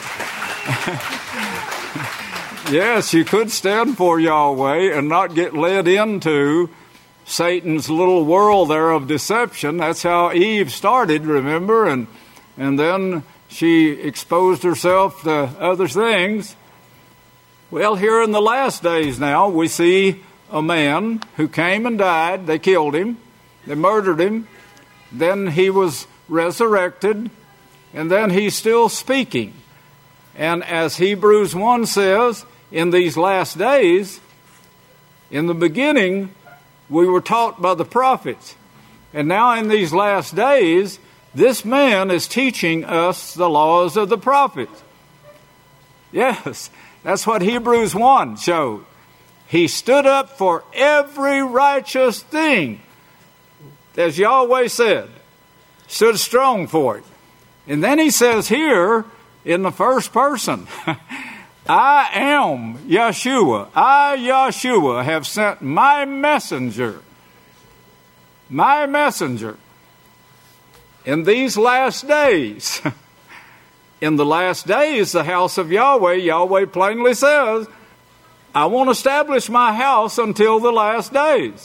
Yes, you could stand for Yahweh and not get led into Satan's little world there of deception. That's how Eve started, remember? And then she exposed herself to other things. Well, here in the last days now, we see a man who came and died. They killed him. They murdered him. Then he was resurrected. And then he's still speaking. And as Hebrews 1 says, in these last days, in the beginning, we were taught by the prophets. And now in these last days, this man is teaching us the laws of the prophets. Yes, that's what Hebrews 1 showed. He stood up for every righteous thing, as Yahweh said, stood strong for it. And then he says here in the first person, I am Yeshua. I, Yeshua, have sent my messenger. My messenger. In these last days. In the last days, the house of Yahweh, Yahweh plainly says, I won't establish my house until the last days.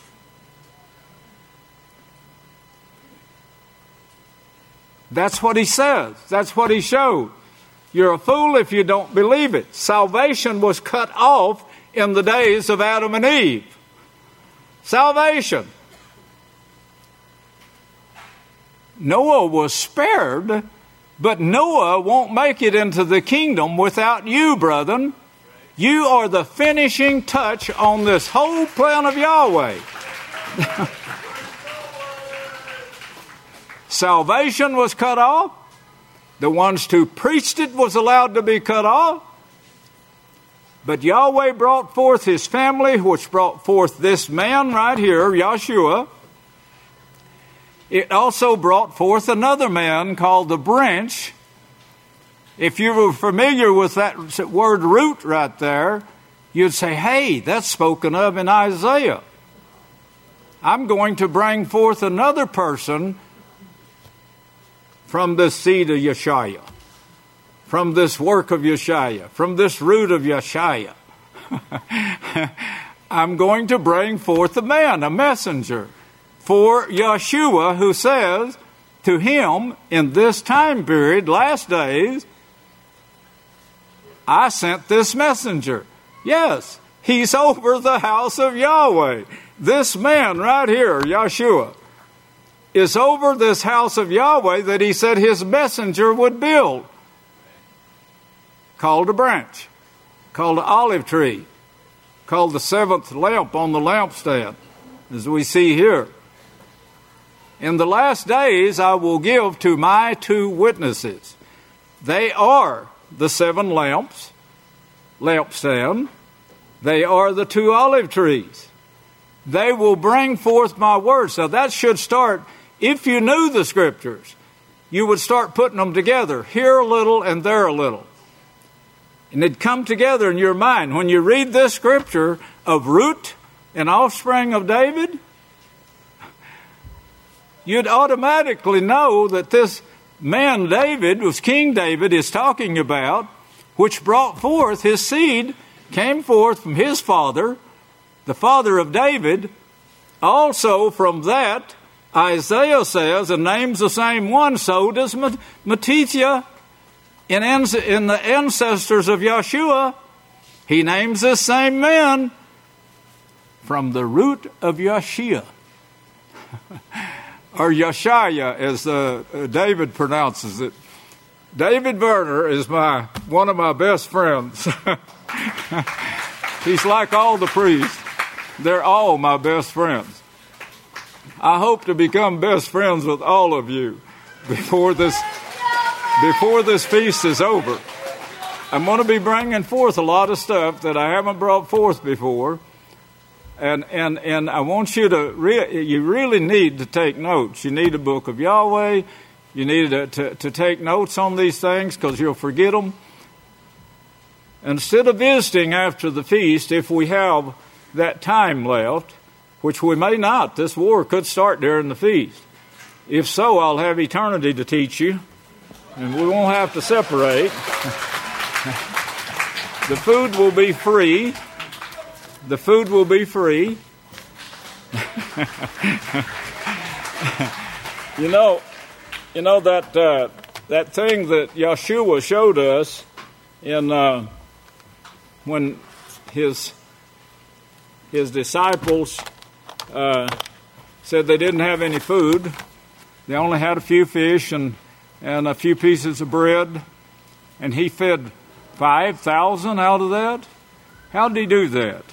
That's what he says. That's what he showed. You're a fool if you don't believe it. Salvation was cut off in the days of Adam and Eve. Salvation. Noah was spared, but Noah won't make it into the kingdom without you, brethren. You are the finishing touch on this whole plan of Yahweh. Salvation was cut off. The ones who preached it was allowed to be cut off. But Yahweh brought forth his family, which brought forth this man right here, Yeshua. It also brought forth another man called the branch. If you were familiar with that word root right there, you'd say, hey, that's spoken of in Isaiah. I'm going to bring forth another person from this seed of Yeshua, from this work of Yeshua, from this root of Yeshua. I'm going to bring forth a man, a messenger, for Yeshua, who says to him in this time period, last days, I sent this messenger. Yes, he's over the house of Yahweh. this man right here, Yeshua, is over this house of Yahweh that he said his messenger would build, called a branch, called an olive tree, called the seventh lamp on the lampstand, as we see here. In the last days I will give to my 2 witnesses. They are the 7 lampstand. They are the 2 olive trees. They will bring forth my words. So that should start, if you knew the scriptures, you would start putting them together, here a little and there a little. And they'd come together in your mind. When you read this scripture of root and offspring of David, you'd automatically know that this man David, was King David, is talking about, which brought forth his seed, came forth from his father, the father of David. Also from that, Isaiah says, and names the same one, so does Matithia in the ancestors of Yeshua. He names this same man from the root of Yeshua. Or Yeshaya, as David pronounces it. David Werner is one of my best friends. He's like all the priests. They're all my best friends. I hope to become best friends with all of you before this feast is over. I'm going to be bringing forth a lot of stuff that I haven't brought forth before. And I want you you really need to take notes. You need a book of Yahweh. You need to take notes on these things because you'll forget them. Instead of visiting after the feast, if we have that time left, which we may not, this war could start during the feast. If so, I'll have eternity to teach you, and we won't have to separate. The food will be free. The food will be free. You know that thing that Yeshua showed us in when his disciples said they didn't have any food. They only had a few fish and a few pieces of bread, and he fed 5,000 out of that. How did he do that?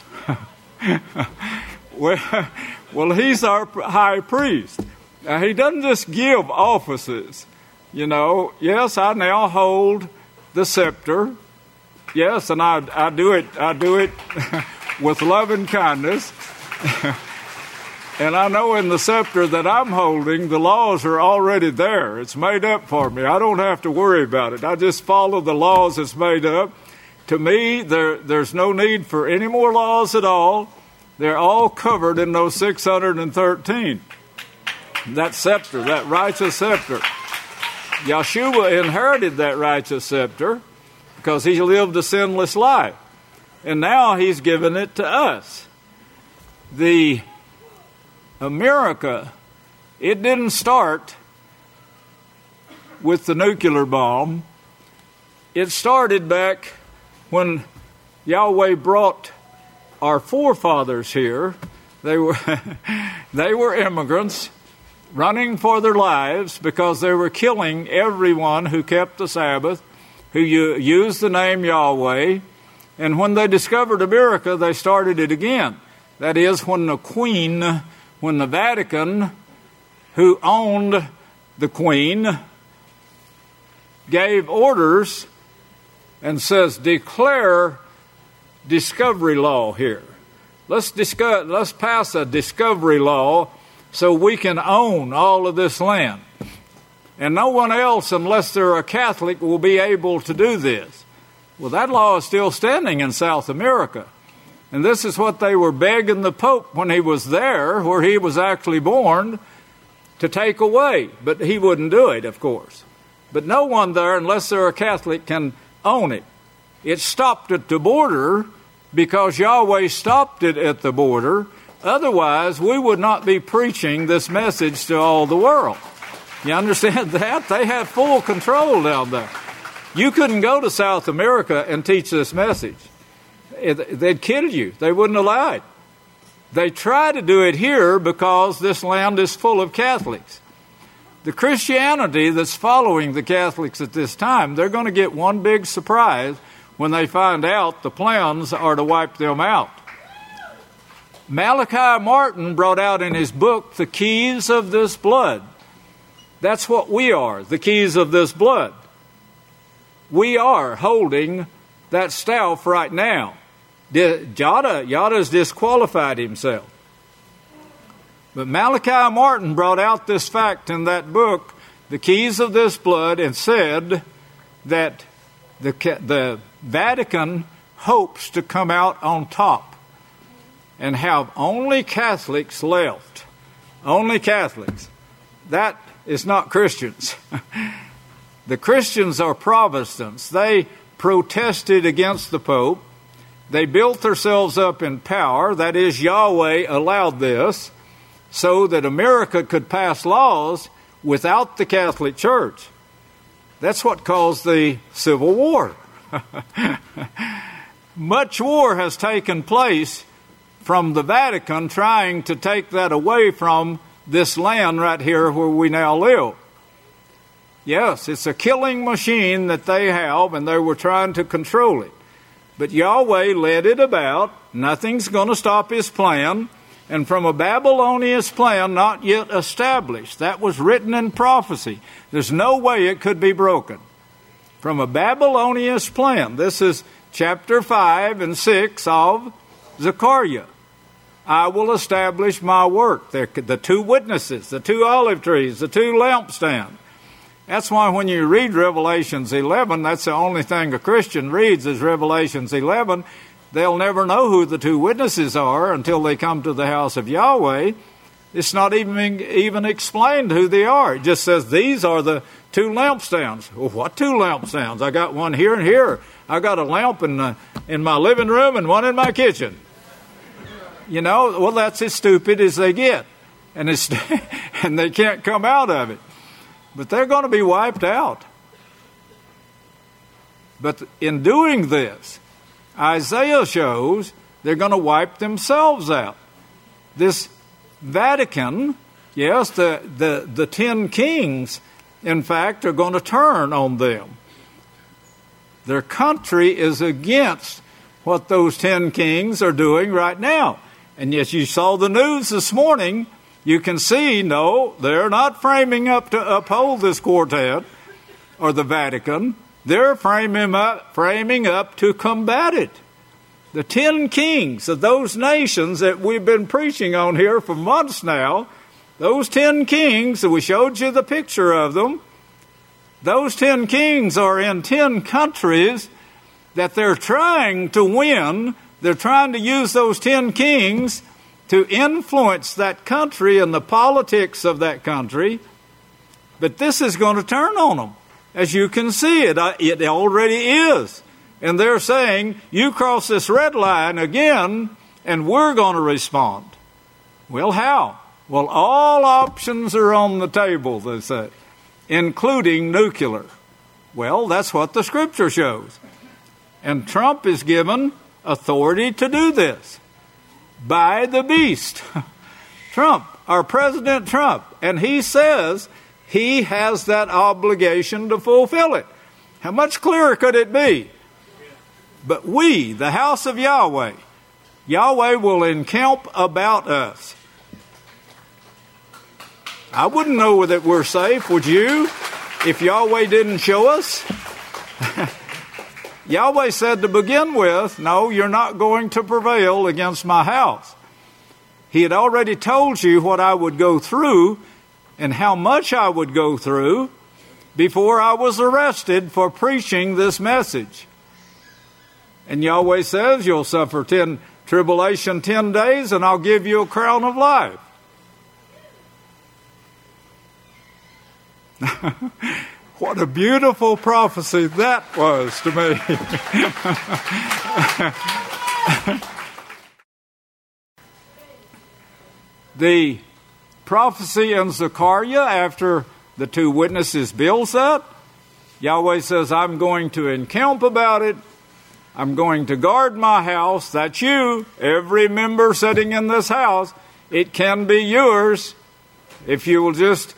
Well, he's our high priest. He doesn't just give offices. Yes, I now hold the scepter. Yes, and I do it with love and kindness. And I know in the scepter that I'm holding, the laws are already there. It's made up for me. I don't have to worry about it. I just follow the laws that's made up. To me, there's no need for any more laws at all. They're all covered in those 613. That scepter, that righteous scepter. Yeshua inherited that righteous scepter because he lived a sinless life. And now he's given it to us. America, it didn't start with the nuclear bomb. It started back when Yahweh brought our forefathers here. They were immigrants running for their lives because they were killing everyone who kept the Sabbath, who used the name Yahweh. And when they discovered America, they started it again. That is, when the Vatican, who owned the Queen, gave orders and says, declare discovery law here. Let's pass a discovery law so we can own all of this land. And no one else, unless they're a Catholic, will be able to do this. Well, that law is still standing in South America. And this is what they were begging the Pope when he was there, where he was actually born, to take away. But he wouldn't do it, of course. But no one there, unless they're a Catholic, can own it. It stopped at the border because Yahweh stopped it at the border. Otherwise, we would not be preaching this message to all the world. You understand that? They had full control down there. You couldn't go to South America and teach this message. They'd kill you. They wouldn't allow it. They try to do it here because this land is full of Catholics. The Christianity that's following the Catholics at this time, they're going to get one big surprise when they find out the plans are to wipe them out. Malachi Martin brought out in his book, The Keys of This Blood. That's what we are, the keys of this blood. We are holding that staff right now. Yada's disqualified himself. But Malachi Martin brought out this fact in that book, The Keys of This Blood, and said that the Vatican hopes to come out on top and have only Catholics left. Only Catholics. That is not Christians. The Christians are Protestants. They protested against the Pope. They built themselves up in power. That is, Yahweh allowed this so that America could pass laws without the Catholic Church. That's what caused the Civil War. Much war has taken place from the Vatican trying to take that away from this land right here where we now live. Yes, it's a killing machine that they have, and they were trying to control it. But Yahweh led it about. Nothing's going to stop his plan. And from a Babylonian plan not yet established, that was written in prophecy. There's no way it could be broken. From a Babylonian plan, this is chapter 5 and 6 of Zechariah. I will establish my work. The two witnesses, the two olive trees, the two lampstands. That's why when you read Revelations 11, that's the only thing a Christian reads is Revelations 11. They'll never know who the two witnesses are until they come to the house of Yahweh. It's not even explained who they are. It just says these are the two lampstands. Well, what two lampstands? I got one here and here. I got a lamp in my living room and one in my kitchen. You know, well, that's as stupid as they get. And they can't come out of it. But they're going to be wiped out. But in doing this, Isaiah shows they're going to wipe themselves out. This Vatican, yes, the 10 kings, in fact, are going to turn on them. Their country is against what those 10 kings are doing right now. And yes, you saw the news this morning. You can see, no, they're not framing up to uphold this quartet or the Vatican. They're framing up to combat it. The 10 kings of those nations that we've been preaching on here for months now, those 10 kings, we showed you the picture of them, those 10 kings are in 10 countries that they're trying to win. They're trying to use those 10 kings to influence that country and the politics of that country. But this is going to turn on them. As you can see, it already is. And they're saying, you cross this red line again, and we're going to respond. Well, how? Well, all options are on the table, they say, including nuclear. Well, that's what the Scripture shows. And Trump is given authority to do this by the beast. Trump, our President Trump, and he says he has that obligation to fulfill it. How much clearer could it be? But we, the house of Yahweh, Yahweh will encamp about us. I wouldn't know that we're safe, would you, if Yahweh didn't show us? Yahweh said to begin with, no, you're not going to prevail against my house. He had already told you what I would go through and how much I would go through before I was arrested for preaching this message. And Yahweh says, you'll suffer tribulation 10 days, and I'll give you a crown of life. What a beautiful prophecy that was to me. The prophecy in Zechariah after the two witnesses builds that, Yahweh says, I'm going to encamp about it. I'm going to guard my house. That's you, every member sitting in this house. It can be yours if you will just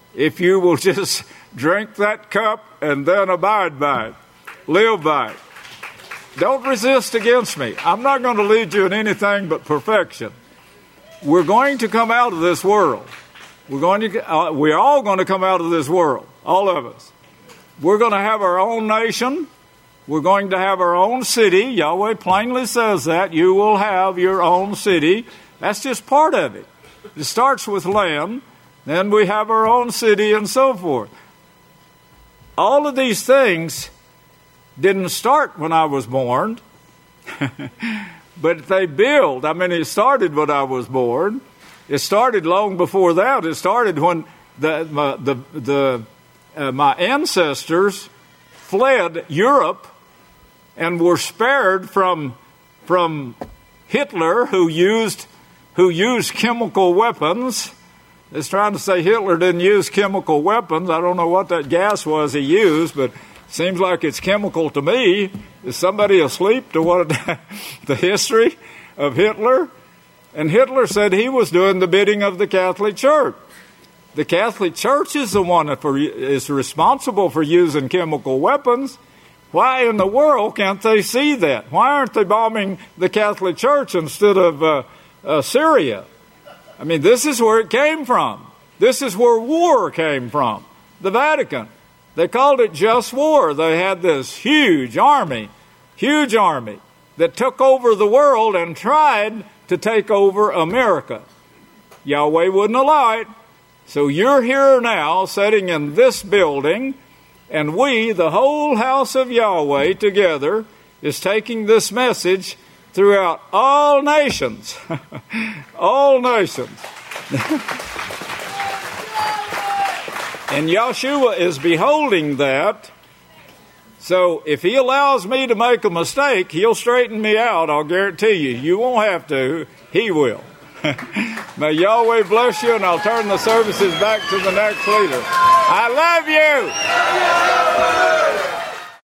drink that cup and then abide by it, live by it. Don't resist against me. I'm not going to lead you in anything but perfection. We're going to come out of this world. We're all going to come out of this world, all of us. We're going to have our own nation. We're going to have our own city. Yahweh plainly says that. You will have your own city. That's just part of it. It starts with land. Then we have our own city and so forth. All of these things didn't start when I was born. But they build. I mean, it started when I was born. It started long before that. It started when my ancestors fled Europe and were spared from Hitler, who used chemical weapons. It's trying to say Hitler didn't use chemical weapons. I don't know what that gas was he used, but it seems like it's chemical to me. Is somebody asleep to what the history of Hitler? And Hitler said he was doing the bidding of the Catholic Church. The Catholic Church is the one that is responsible for using chemical weapons. Why in the world can't they see that? Why aren't they bombing the Catholic Church instead of Syria? I mean, this is where it came from. This is where war came from. The Vatican. They called it just war. They had this huge army that took over the world and tried to take over America. Yahweh wouldn't allow it. So you're here now, sitting in this building, and we, the whole house of Yahweh together, is taking this message throughout all nations. All nations. And Yahshua is beholding that. So if he allows me to make a mistake, he'll straighten me out, I'll guarantee you. You won't have to. He will. May Yahweh bless you, and I'll turn the services back to the next leader. I love you.